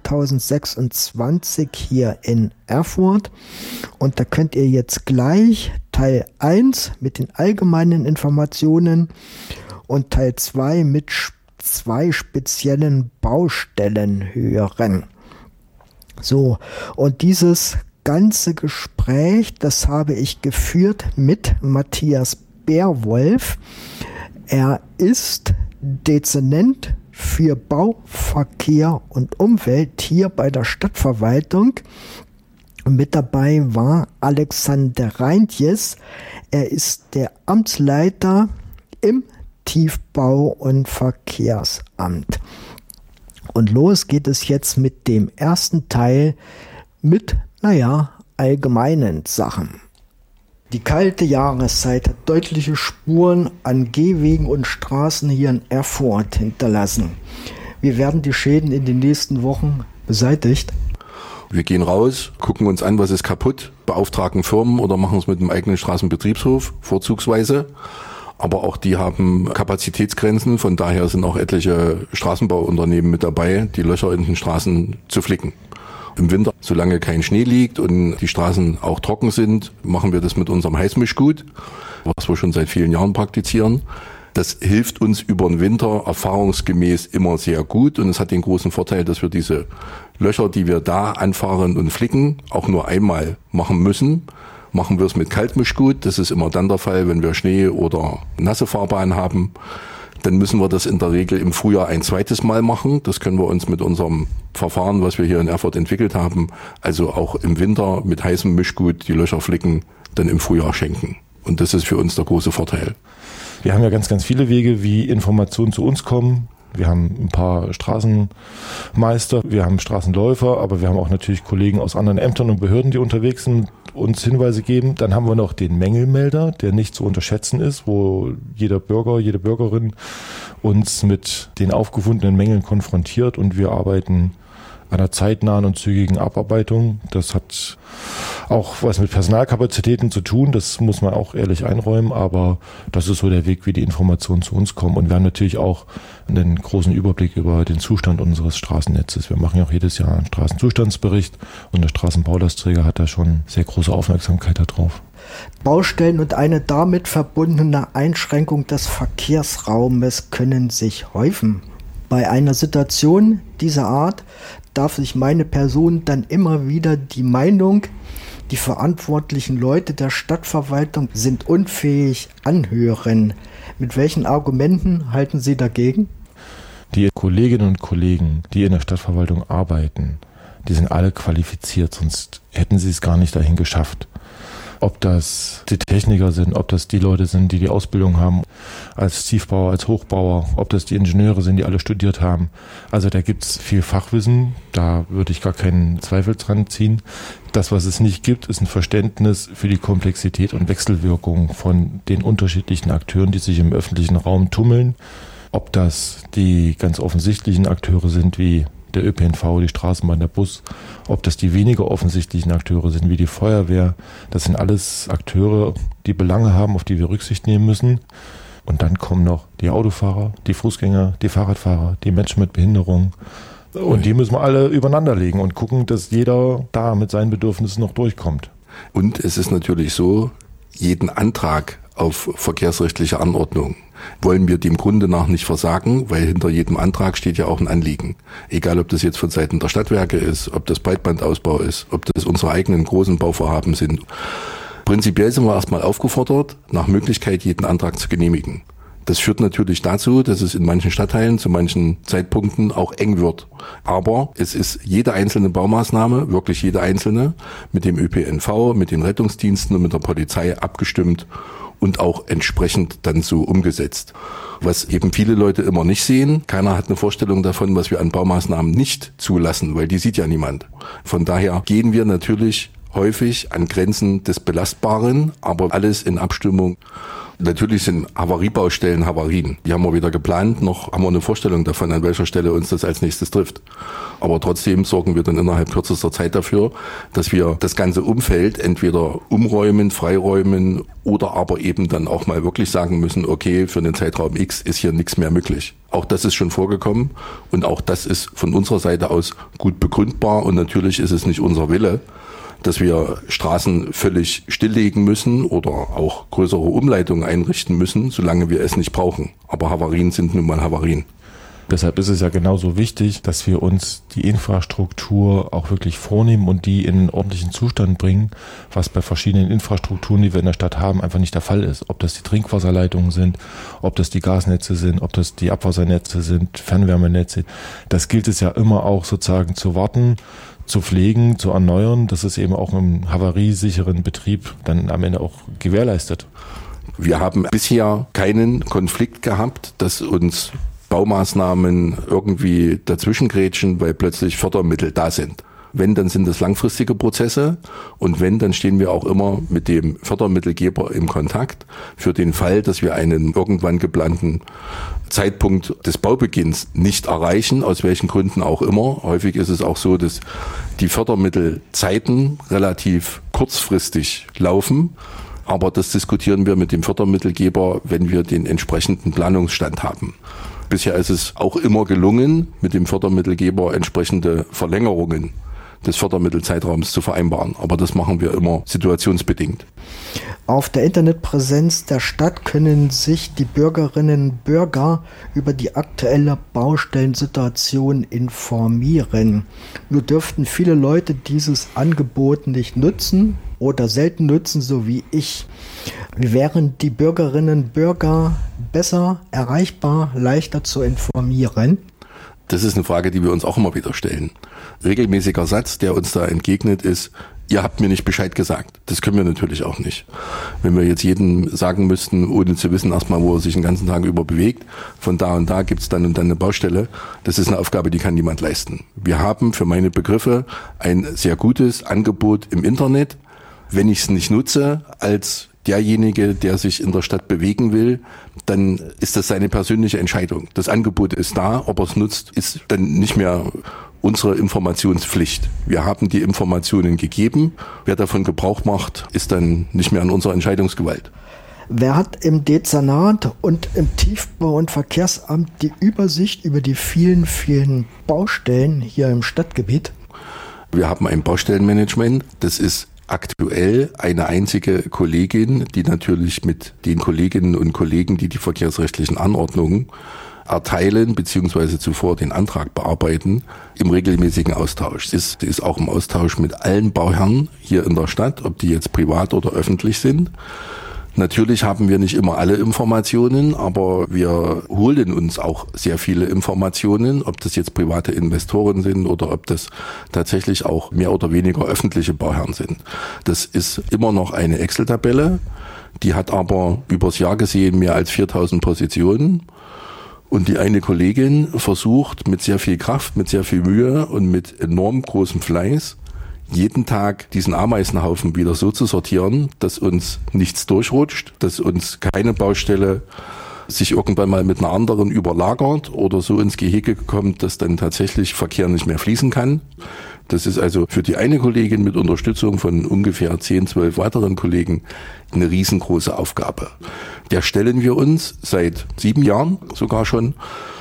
2026 hier in Erfurt und da könnt ihr jetzt gleich Teil 1 mit den allgemeinen Informationen und Teil 2 mit zwei speziellen Baustellen hören. So, und dieses ganze Gespräch, das habe ich geführt mit Matthias Bärwolf. Er ist Dezernent für Bau, Verkehr und Umwelt hier bei der Stadtverwaltung. Mit dabei war Alexander Reintjes. Er ist der Amtsleiter im Tiefbau- und Verkehrsamt. Und los geht es jetzt mit dem ersten Teil mit, allgemeinen Sachen. Die kalte Jahreszeit hat deutliche Spuren an Gehwegen und Straßen hier in Erfurt hinterlassen. Wie werden die Schäden in den nächsten Wochen beseitigt? Wir gehen raus, gucken uns an, was ist kaputt, beauftragen Firmen oder machen es mit dem eigenen Straßenbetriebshof, vorzugsweise. Aber auch die haben Kapazitätsgrenzen, von daher sind auch etliche Straßenbauunternehmen mit dabei, die Löcher in den Straßen zu flicken. Im Winter, solange kein Schnee liegt und die Straßen auch trocken sind, machen wir das mit unserem Heißmischgut, was wir schon seit vielen Jahren praktizieren. Das hilft uns über den Winter erfahrungsgemäß immer sehr gut und es hat den großen Vorteil, dass wir diese Löcher, die wir da anfahren und flicken, auch nur einmal machen müssen. Machen wir es mit Kaltmischgut, das ist immer dann der Fall, wenn wir Schnee oder nasse Fahrbahn haben. Dann müssen wir das in der Regel im Frühjahr ein zweites Mal machen. Das können wir uns mit unserem Verfahren, was wir hier in Erfurt entwickelt haben, also auch im Winter mit heißem Mischgut die Löcher flicken, dann im Frühjahr schenken. Und das ist für uns der große Vorteil. Wir haben ja ganz, ganz viele Wege, wie Informationen zu uns kommen. Wir haben ein paar Straßenmeister, wir haben Straßenläufer, aber wir haben auch natürlich Kollegen aus anderen Ämtern und Behörden, die unterwegs sind, uns Hinweise geben. Dann haben wir noch den Mängelmelder, der nicht zu unterschätzen ist, wo jeder Bürger, jede Bürgerin uns mit den aufgefundenen Mängeln konfrontiert und wir arbeiten an einer zeitnahen und zügigen Abarbeitung. Das hat auch was mit Personalkapazitäten zu tun, das muss man auch ehrlich einräumen, aber das ist so der Weg, wie die Informationen zu uns kommen. Und wir haben natürlich auch einen großen Überblick über den Zustand unseres Straßennetzes. Wir machen ja auch jedes Jahr einen Straßenzustandsbericht und der Straßenbaulastträger hat da schon sehr große Aufmerksamkeit darauf. Baustellen und eine damit verbundene Einschränkung des Verkehrsraumes können sich häufen. Bei einer Situation dieser Art darf sich meine Person dann immer wieder die Meinung, die verantwortlichen Leute der Stadtverwaltung sind unfähig, anhören. Mit welchen Argumenten halten Sie dagegen? Die Kolleginnen und Kollegen, die in der Stadtverwaltung arbeiten, die sind alle qualifiziert, sonst hätten sie es gar nicht dahin geschafft. Ob das die Techniker sind, ob das die Leute sind, die die Ausbildung haben als Tiefbauer, als Hochbauer, ob das die Ingenieure sind, die alle studiert haben. Also da gibt's viel Fachwissen, da würde ich gar keinen Zweifel dran ziehen. Das, was es nicht gibt, ist ein Verständnis für die Komplexität und Wechselwirkung von den unterschiedlichen Akteuren, die sich im öffentlichen Raum tummeln. Ob das die ganz offensichtlichen Akteure sind wie der ÖPNV, die Straßenbahn, der Bus, ob das die weniger offensichtlichen Akteure sind wie die Feuerwehr, das sind alles Akteure, die Belange haben, auf die wir Rücksicht nehmen müssen. Und dann kommen noch die Autofahrer, die Fußgänger, die Fahrradfahrer, die Menschen mit Behinderung. Und die müssen wir alle übereinander legen und gucken, dass jeder da mit seinen Bedürfnissen noch durchkommt. Und es ist natürlich so, jeden Antrag auf verkehrsrechtliche Anordnung wollen wir dem Grunde nach nicht versagen, weil hinter jedem Antrag steht ja auch ein Anliegen. Egal, ob das jetzt von Seiten der Stadtwerke ist, ob das Breitbandausbau ist, ob das unsere eigenen großen Bauvorhaben sind. Prinzipiell sind wir erstmal aufgefordert, nach Möglichkeit jeden Antrag zu genehmigen. Das führt natürlich dazu, dass es in manchen Stadtteilen zu manchen Zeitpunkten auch eng wird. Aber es ist jede einzelne Baumaßnahme, wirklich jede einzelne, mit dem ÖPNV, mit den Rettungsdiensten und mit der Polizei abgestimmt und auch entsprechend dann so umgesetzt. Was eben viele Leute immer nicht sehen, keiner hat eine Vorstellung davon, was wir an Baumaßnahmen nicht zulassen, weil die sieht ja niemand. Von daher gehen wir natürlich häufig an Grenzen des Belastbaren, aber alles in Abstimmung. Natürlich sind Havariebaustellen Havarien. Die haben wir weder geplant, noch haben wir eine Vorstellung davon, an welcher Stelle uns das als nächstes trifft. Aber trotzdem sorgen wir dann innerhalb kürzester Zeit dafür, dass wir das ganze Umfeld entweder umräumen, freiräumen oder aber eben dann auch mal wirklich sagen müssen, okay, für den Zeitraum X ist hier nichts mehr möglich. Auch das ist schon vorgekommen und auch das ist von unserer Seite aus gut begründbar und natürlich ist es nicht unser Wille, dass wir Straßen völlig stilllegen müssen oder auch größere Umleitungen einrichten müssen, solange wir es nicht brauchen. Aber Havarien sind nun mal Havarien. Deshalb ist es ja genauso wichtig, dass wir uns die Infrastruktur auch wirklich vornehmen und die in einen ordentlichen Zustand bringen, was bei verschiedenen Infrastrukturen, die wir in der Stadt haben, einfach nicht der Fall ist. Ob das die Trinkwasserleitungen sind, ob das die Gasnetze sind, ob das die Abwassernetze sind, Fernwärmenetze. Das gilt es ja immer auch sozusagen zu warten, zu pflegen, zu erneuern, dass es eben auch im havariesicheren Betrieb dann am Ende auch gewährleistet. Wir haben bisher keinen Konflikt gehabt, dass uns Baumaßnahmen irgendwie dazwischengrätschen, weil plötzlich Fördermittel da sind. Wenn, dann sind es langfristige Prozesse und wenn, dann stehen wir auch immer mit dem Fördermittelgeber im Kontakt für den Fall, dass wir einen irgendwann geplanten Zeitpunkt des Baubeginns nicht erreichen, aus welchen Gründen auch immer. Häufig ist es auch so, dass die Fördermittelzeiten relativ kurzfristig laufen. Aber das diskutieren wir mit dem Fördermittelgeber, wenn wir den entsprechenden Planungsstand haben. Bisher ist es auch immer gelungen, mit dem Fördermittelgeber entsprechende Verlängerungen des Fördermittelzeitraums zu vereinbaren. Aber das machen wir immer situationsbedingt. Auf der Internetpräsenz der Stadt können sich die Bürgerinnen und Bürger über die aktuelle Baustellensituation informieren. Nur dürften viele Leute dieses Angebot nicht nutzen oder selten nutzen, so wie ich. Wie wären die Bürgerinnen und Bürger besser erreichbar, leichter zu informieren? Das ist eine Frage, die wir uns auch immer wieder stellen. Regelmäßiger Satz, der uns da entgegnet, ist, ihr habt mir nicht Bescheid gesagt. Das können wir natürlich auch nicht. Wenn wir jetzt jedem sagen müssten, ohne zu wissen erstmal, wo er sich den ganzen Tag über bewegt, von da und da gibt's dann und dann eine Baustelle, das ist eine Aufgabe, die kann niemand leisten. Wir haben für meine Begriffe ein sehr gutes Angebot im Internet. Wenn ich es nicht nutze als derjenige, der sich in der Stadt bewegen will, dann ist das seine persönliche Entscheidung. Das Angebot ist da, ob er es nutzt, ist dann nicht mehr unsere Informationspflicht. Wir haben die Informationen gegeben. Wer davon Gebrauch macht, ist dann nicht mehr an unserer Entscheidungsgewalt. Wer hat im Dezernat und im Tiefbau- und Verkehrsamt die Übersicht über die vielen, vielen Baustellen hier im Stadtgebiet? Wir haben ein Baustellenmanagement. Das ist aktuell eine einzige Kollegin, die natürlich mit den Kolleginnen und Kollegen, die die verkehrsrechtlichen Anordnungen erteilen bzw. zuvor den Antrag bearbeiten, im regelmäßigen Austausch. Sie ist auch im Austausch mit allen Bauherren hier in der Stadt, ob die jetzt privat oder öffentlich sind. Natürlich haben wir nicht immer alle Informationen, aber wir holen uns auch sehr viele Informationen, ob das jetzt private Investoren sind oder ob das tatsächlich auch mehr oder weniger öffentliche Bauherren sind. Das ist immer noch eine Excel-Tabelle, die hat aber übers Jahr gesehen mehr als 4000 Positionen. Und die eine Kollegin versucht mit sehr viel Kraft, mit sehr viel Mühe und mit enorm großem Fleiß jeden Tag diesen Ameisenhaufen wieder so zu sortieren, dass uns nichts durchrutscht, dass uns keine Baustelle sich irgendwann mal mit einer anderen überlagert oder so ins Gehege kommt, dass dann tatsächlich Verkehr nicht mehr fließen kann. Das ist also für die eine Kollegin mit Unterstützung von ungefähr 10, 12 weiteren Kollegen eine riesengroße Aufgabe. Der stellen wir uns seit 7 Jahren sogar schon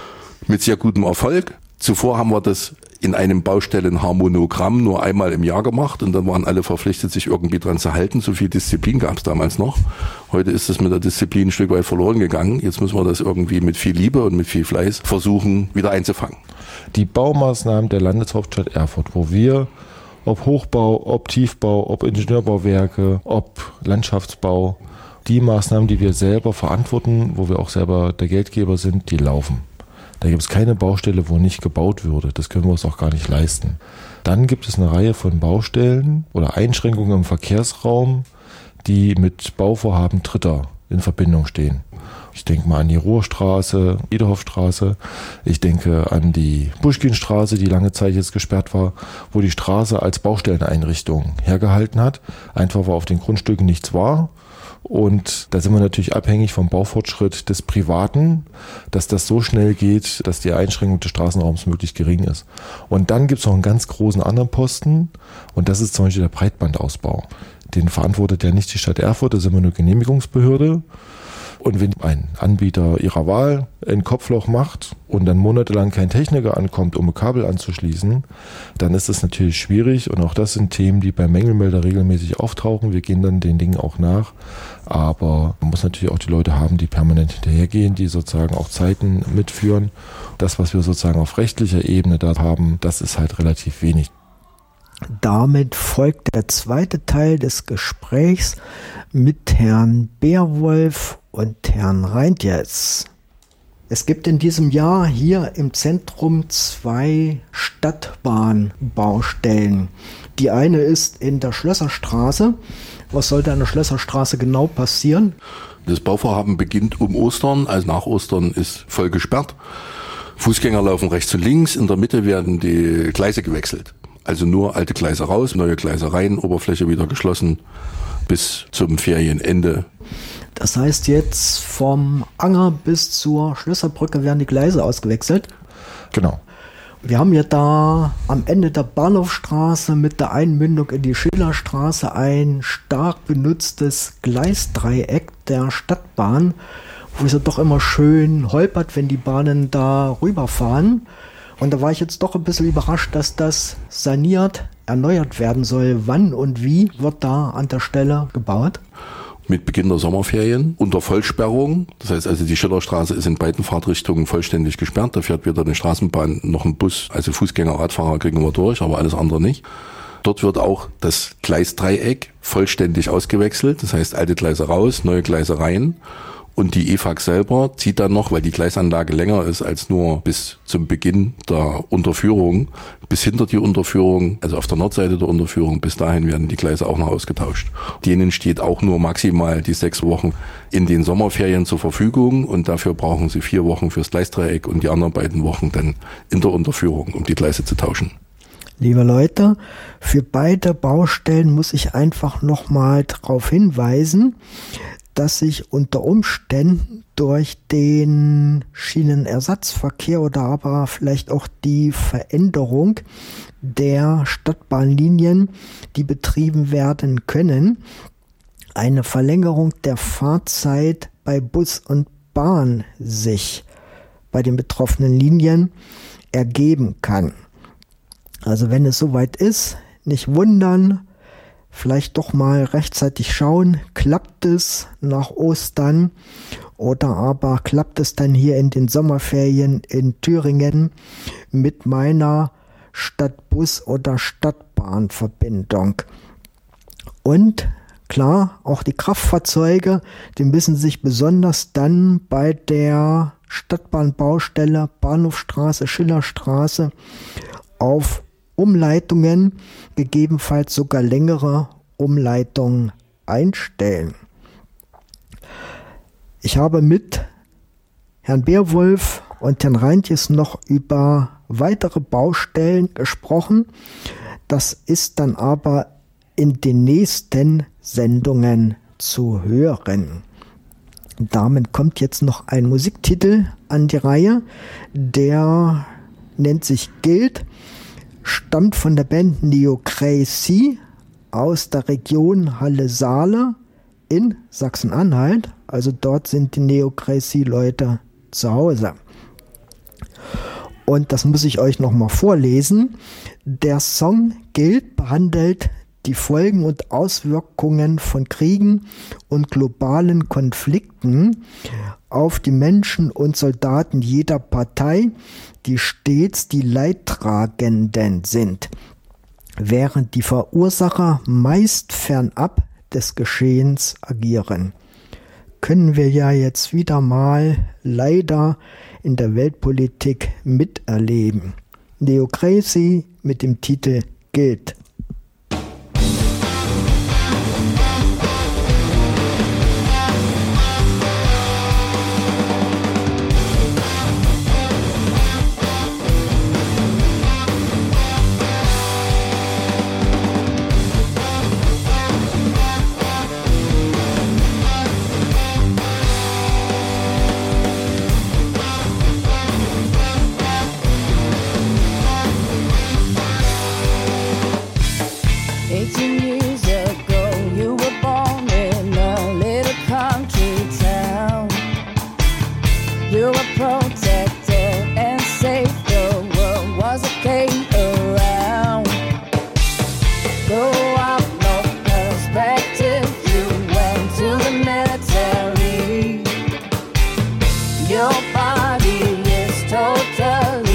mit sehr gutem Erfolg. Zuvor haben wir das in einem Baustellenharmonogramm nur einmal im Jahr gemacht und dann waren alle verpflichtet, sich irgendwie dran zu halten. So viel Disziplin gab es damals noch. Heute ist es mit der Disziplin ein Stück weit verloren gegangen. Jetzt müssen wir das irgendwie mit viel Liebe und mit viel Fleiß versuchen, wieder einzufangen. Die Baumaßnahmen der Landeshauptstadt Erfurt, wo wir, ob Hochbau, ob Tiefbau, ob Ingenieurbauwerke, ob Landschaftsbau, die Maßnahmen, die wir selber verantworten, wo wir auch selber der Geldgeber sind, die laufen. Da gibt es keine Baustelle, wo nicht gebaut würde. Das können wir uns auch gar nicht leisten. Dann gibt es eine Reihe von Baustellen oder Einschränkungen im Verkehrsraum, die mit Bauvorhaben Dritter in Verbindung stehen. Ich denke mal an die Ruhrstraße, Ederhoffstraße. Ich denke an die Puschkinstraße, die lange Zeit jetzt gesperrt war, wo die Straße als Baustelleneinrichtung hergehalten hat. Einfach weil auf den Grundstücken nichts war. Und da sind wir natürlich abhängig vom Baufortschritt des Privaten, dass das so schnell geht, dass die Einschränkung des Straßenraums möglichst gering ist. Und dann gibt es noch einen ganz großen anderen Posten und das ist zum Beispiel der Breitbandausbau. Den verantwortet ja nicht die Stadt Erfurt, das ist immer eine Genehmigungsbehörde. Und wenn ein Anbieter ihrer Wahl ein Kopfloch macht und dann monatelang kein Techniker ankommt, um ein Kabel anzuschließen, dann ist das natürlich schwierig. Und auch das sind Themen, die beim Mängelmelder regelmäßig auftauchen. Wir gehen dann den Dingen auch nach. Aber man muss natürlich auch die Leute haben, die permanent hinterhergehen, die sozusagen auch Zeiten mitführen. Das, was wir sozusagen auf rechtlicher Ebene da haben, das ist halt relativ wenig. Damit folgt der zweite Teil des Gesprächs mit Herrn Beerwolf und Herrn Reintjes. Es gibt in diesem Jahr hier im Zentrum 2 Stadtbahnbaustellen. Die eine ist in der Schlösserstraße. Was soll da in der Schlösserstraße genau passieren? Das Bauvorhaben beginnt um Ostern, also nach Ostern ist voll gesperrt. Fußgänger laufen rechts und links, in der Mitte werden die Gleise gewechselt. Also nur alte Gleise raus, neue Gleise rein, Oberfläche wieder geschlossen bis zum Ferienende. Das heißt, jetzt vom Anger bis zur Schlösserbrücke werden die Gleise ausgewechselt? Genau. Wir haben ja da am Ende der Bahnhofstraße mit der Einmündung in die Schillerstraße ein stark benutztes Gleisdreieck der Stadtbahn, wo es ja doch immer schön holpert, wenn die Bahnen da rüberfahren. Und da war ich jetzt doch ein bisschen überrascht, dass das saniert, erneuert werden soll. Wann und wie wird da an der Stelle gebaut? Mit Beginn der Sommerferien unter Vollsperrung. Das heißt also, die Schillerstraße ist in beiden Fahrtrichtungen vollständig gesperrt. Da fährt weder eine Straßenbahn noch ein Bus. Also Fußgänger, Radfahrer kriegen wir durch, aber alles andere nicht. Dort wird auch das Gleisdreieck vollständig ausgewechselt. Das heißt, alte Gleise raus, neue Gleise rein. Und die EFAG selber zieht dann noch, weil die Gleisanlage länger ist als nur bis zum Beginn der Unterführung, bis hinter die Unterführung, also auf der Nordseite der Unterführung, bis dahin werden die Gleise auch noch ausgetauscht. Denen steht auch nur maximal die 6 Wochen in den Sommerferien zur Verfügung und dafür brauchen sie 4 Wochen fürs Gleisdreieck und die anderen beiden Wochen dann in der Unterführung, um die Gleise zu tauschen. Liebe Leute, für beide Baustellen muss ich einfach nochmal darauf hinweisen, dass sich unter Umständen durch den Schienenersatzverkehr oder aber vielleicht auch die Veränderung der Stadtbahnlinien, die betrieben werden können, eine Verlängerung der Fahrzeit bei Bus und Bahn sich bei den betroffenen Linien ergeben kann. Also wenn es soweit ist, nicht wundern, vielleicht doch mal rechtzeitig schauen, klappt es nach Ostern oder aber klappt es dann hier in den Sommerferien in Thüringen mit meiner Stadtbus- oder Stadtbahnverbindung. Und klar, auch die Kraftfahrzeuge, die müssen sich besonders dann bei der Stadtbahnbaustelle Bahnhofstraße, Schillerstraße auf Umleitungen, gegebenenfalls sogar längere Umleitungen einstellen. Ich habe mit Herrn Beerwolf und Herrn Reintjes noch über weitere Baustellen gesprochen. Das ist dann aber in den nächsten Sendungen zu hören. Damit kommt jetzt noch ein Musiktitel an die Reihe, der nennt sich Guild, stammt von der Band Neocrazy aus der Region Halle-Saale in Sachsen-Anhalt. Also dort sind die Neocrazy-Leute zu Hause. Und das muss ich euch nochmal vorlesen. Der Song Guild behandelt die Folgen und Auswirkungen von Kriegen und globalen Konflikten auf die Menschen und Soldaten jeder Partei, die stets die Leidtragenden sind, während die Verursacher meist fernab des Geschehens agieren. Können wir ja jetzt wieder mal leider in der Weltpolitik miterleben. Neocrazy mit dem Titel Guild.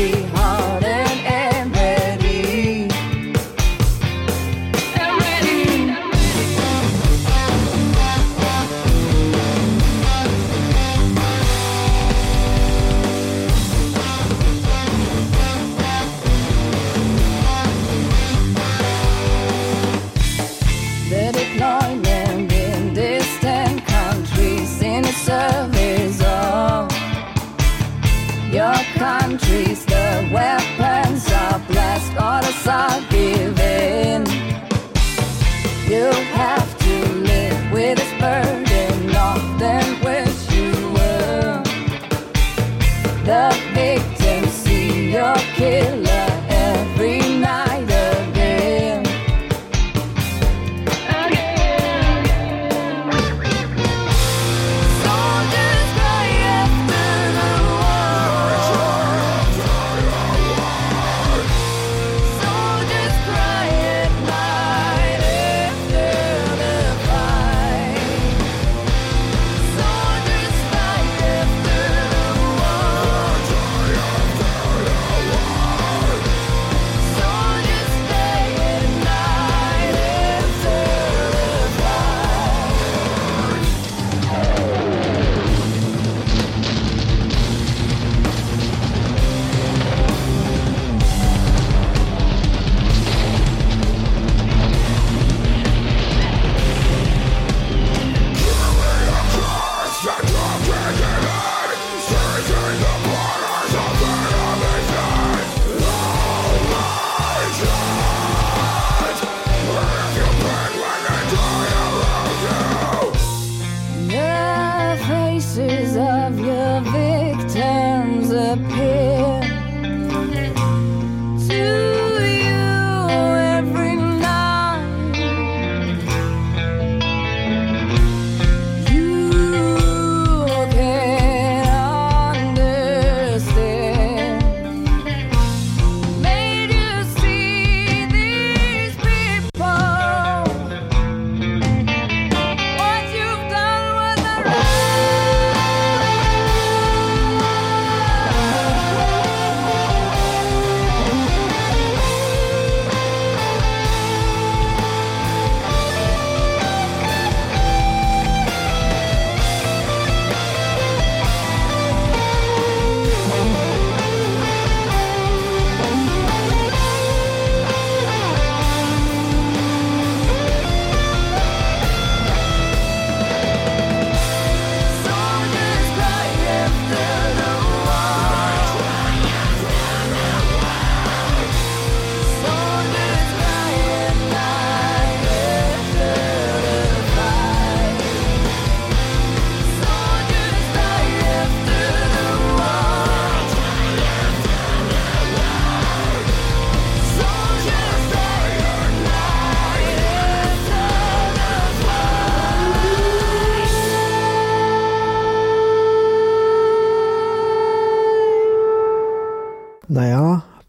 Ready.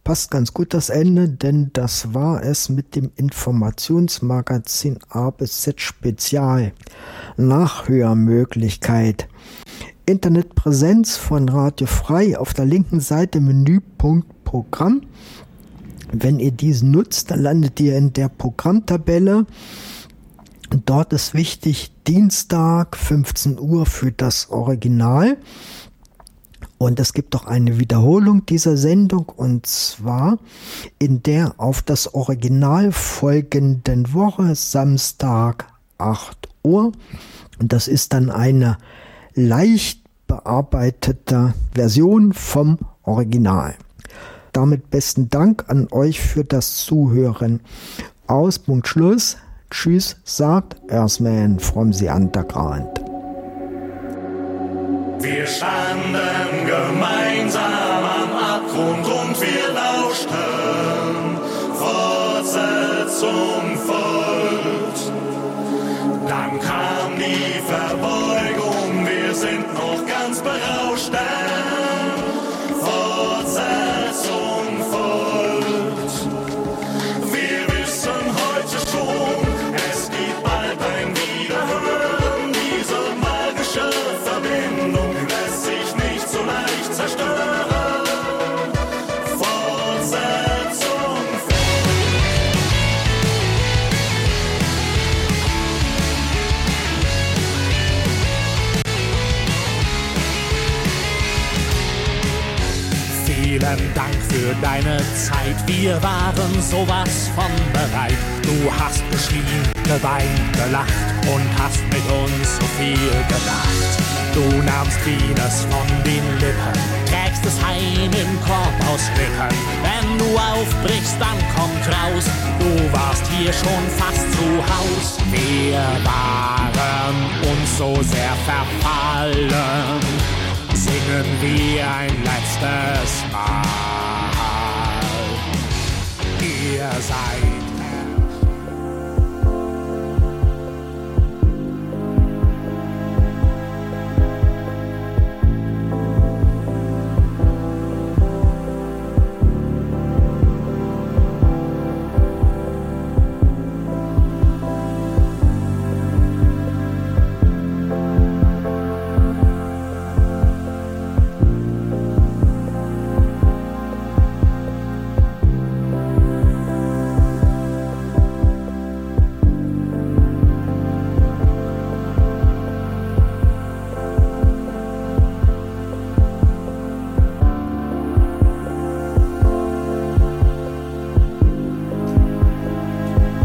passt ganz gut das Ende, denn das war es mit dem Informationsmagazin A bis Z Spezial. Nachhörmöglichkeit. Internetpräsenz von Radio Frei auf der linken Seite Menüpunkt Programm. Wenn ihr diesen nutzt, dann landet ihr in der Programmtabelle. Dort ist wichtig, Dienstag 15 Uhr für das Original. Und es gibt auch eine Wiederholung dieser Sendung, und zwar in der auf das Original folgenden Woche, Samstag 8 Uhr. Und das ist dann eine leicht bearbeitete Version vom Original. Damit besten Dank an euch für das Zuhören. Aus, Punkt, Schluss. Tschüss, sagt Earthman from the Underground. Wir standen gemeinsam am Abgrund und wir lauschten. Fortsetzung folgt. Dann kam die Verbeugung, wir sind noch ganz berauscht. Fortsetzung folgt. Wir wissen heute schon, es gibt bald ein Wiederhören. Diese magische Verbindung lässt sich nicht so leicht zerstören. Fortsetzung folgt. Vielen Dank für deine Zeit, wir waren sowas von bereit. Du hast geschrien, geweint, gelacht und hast mit uns so viel gedacht. Du nahmst vieles von den Lippen, trägst es heim im Korb aus Rippen. Wenn du aufbrichst, dann kommt raus, du warst hier schon fast zu Haus. Wir waren uns so sehr verfallen, singen wir ein letztes Mal. Ihr seid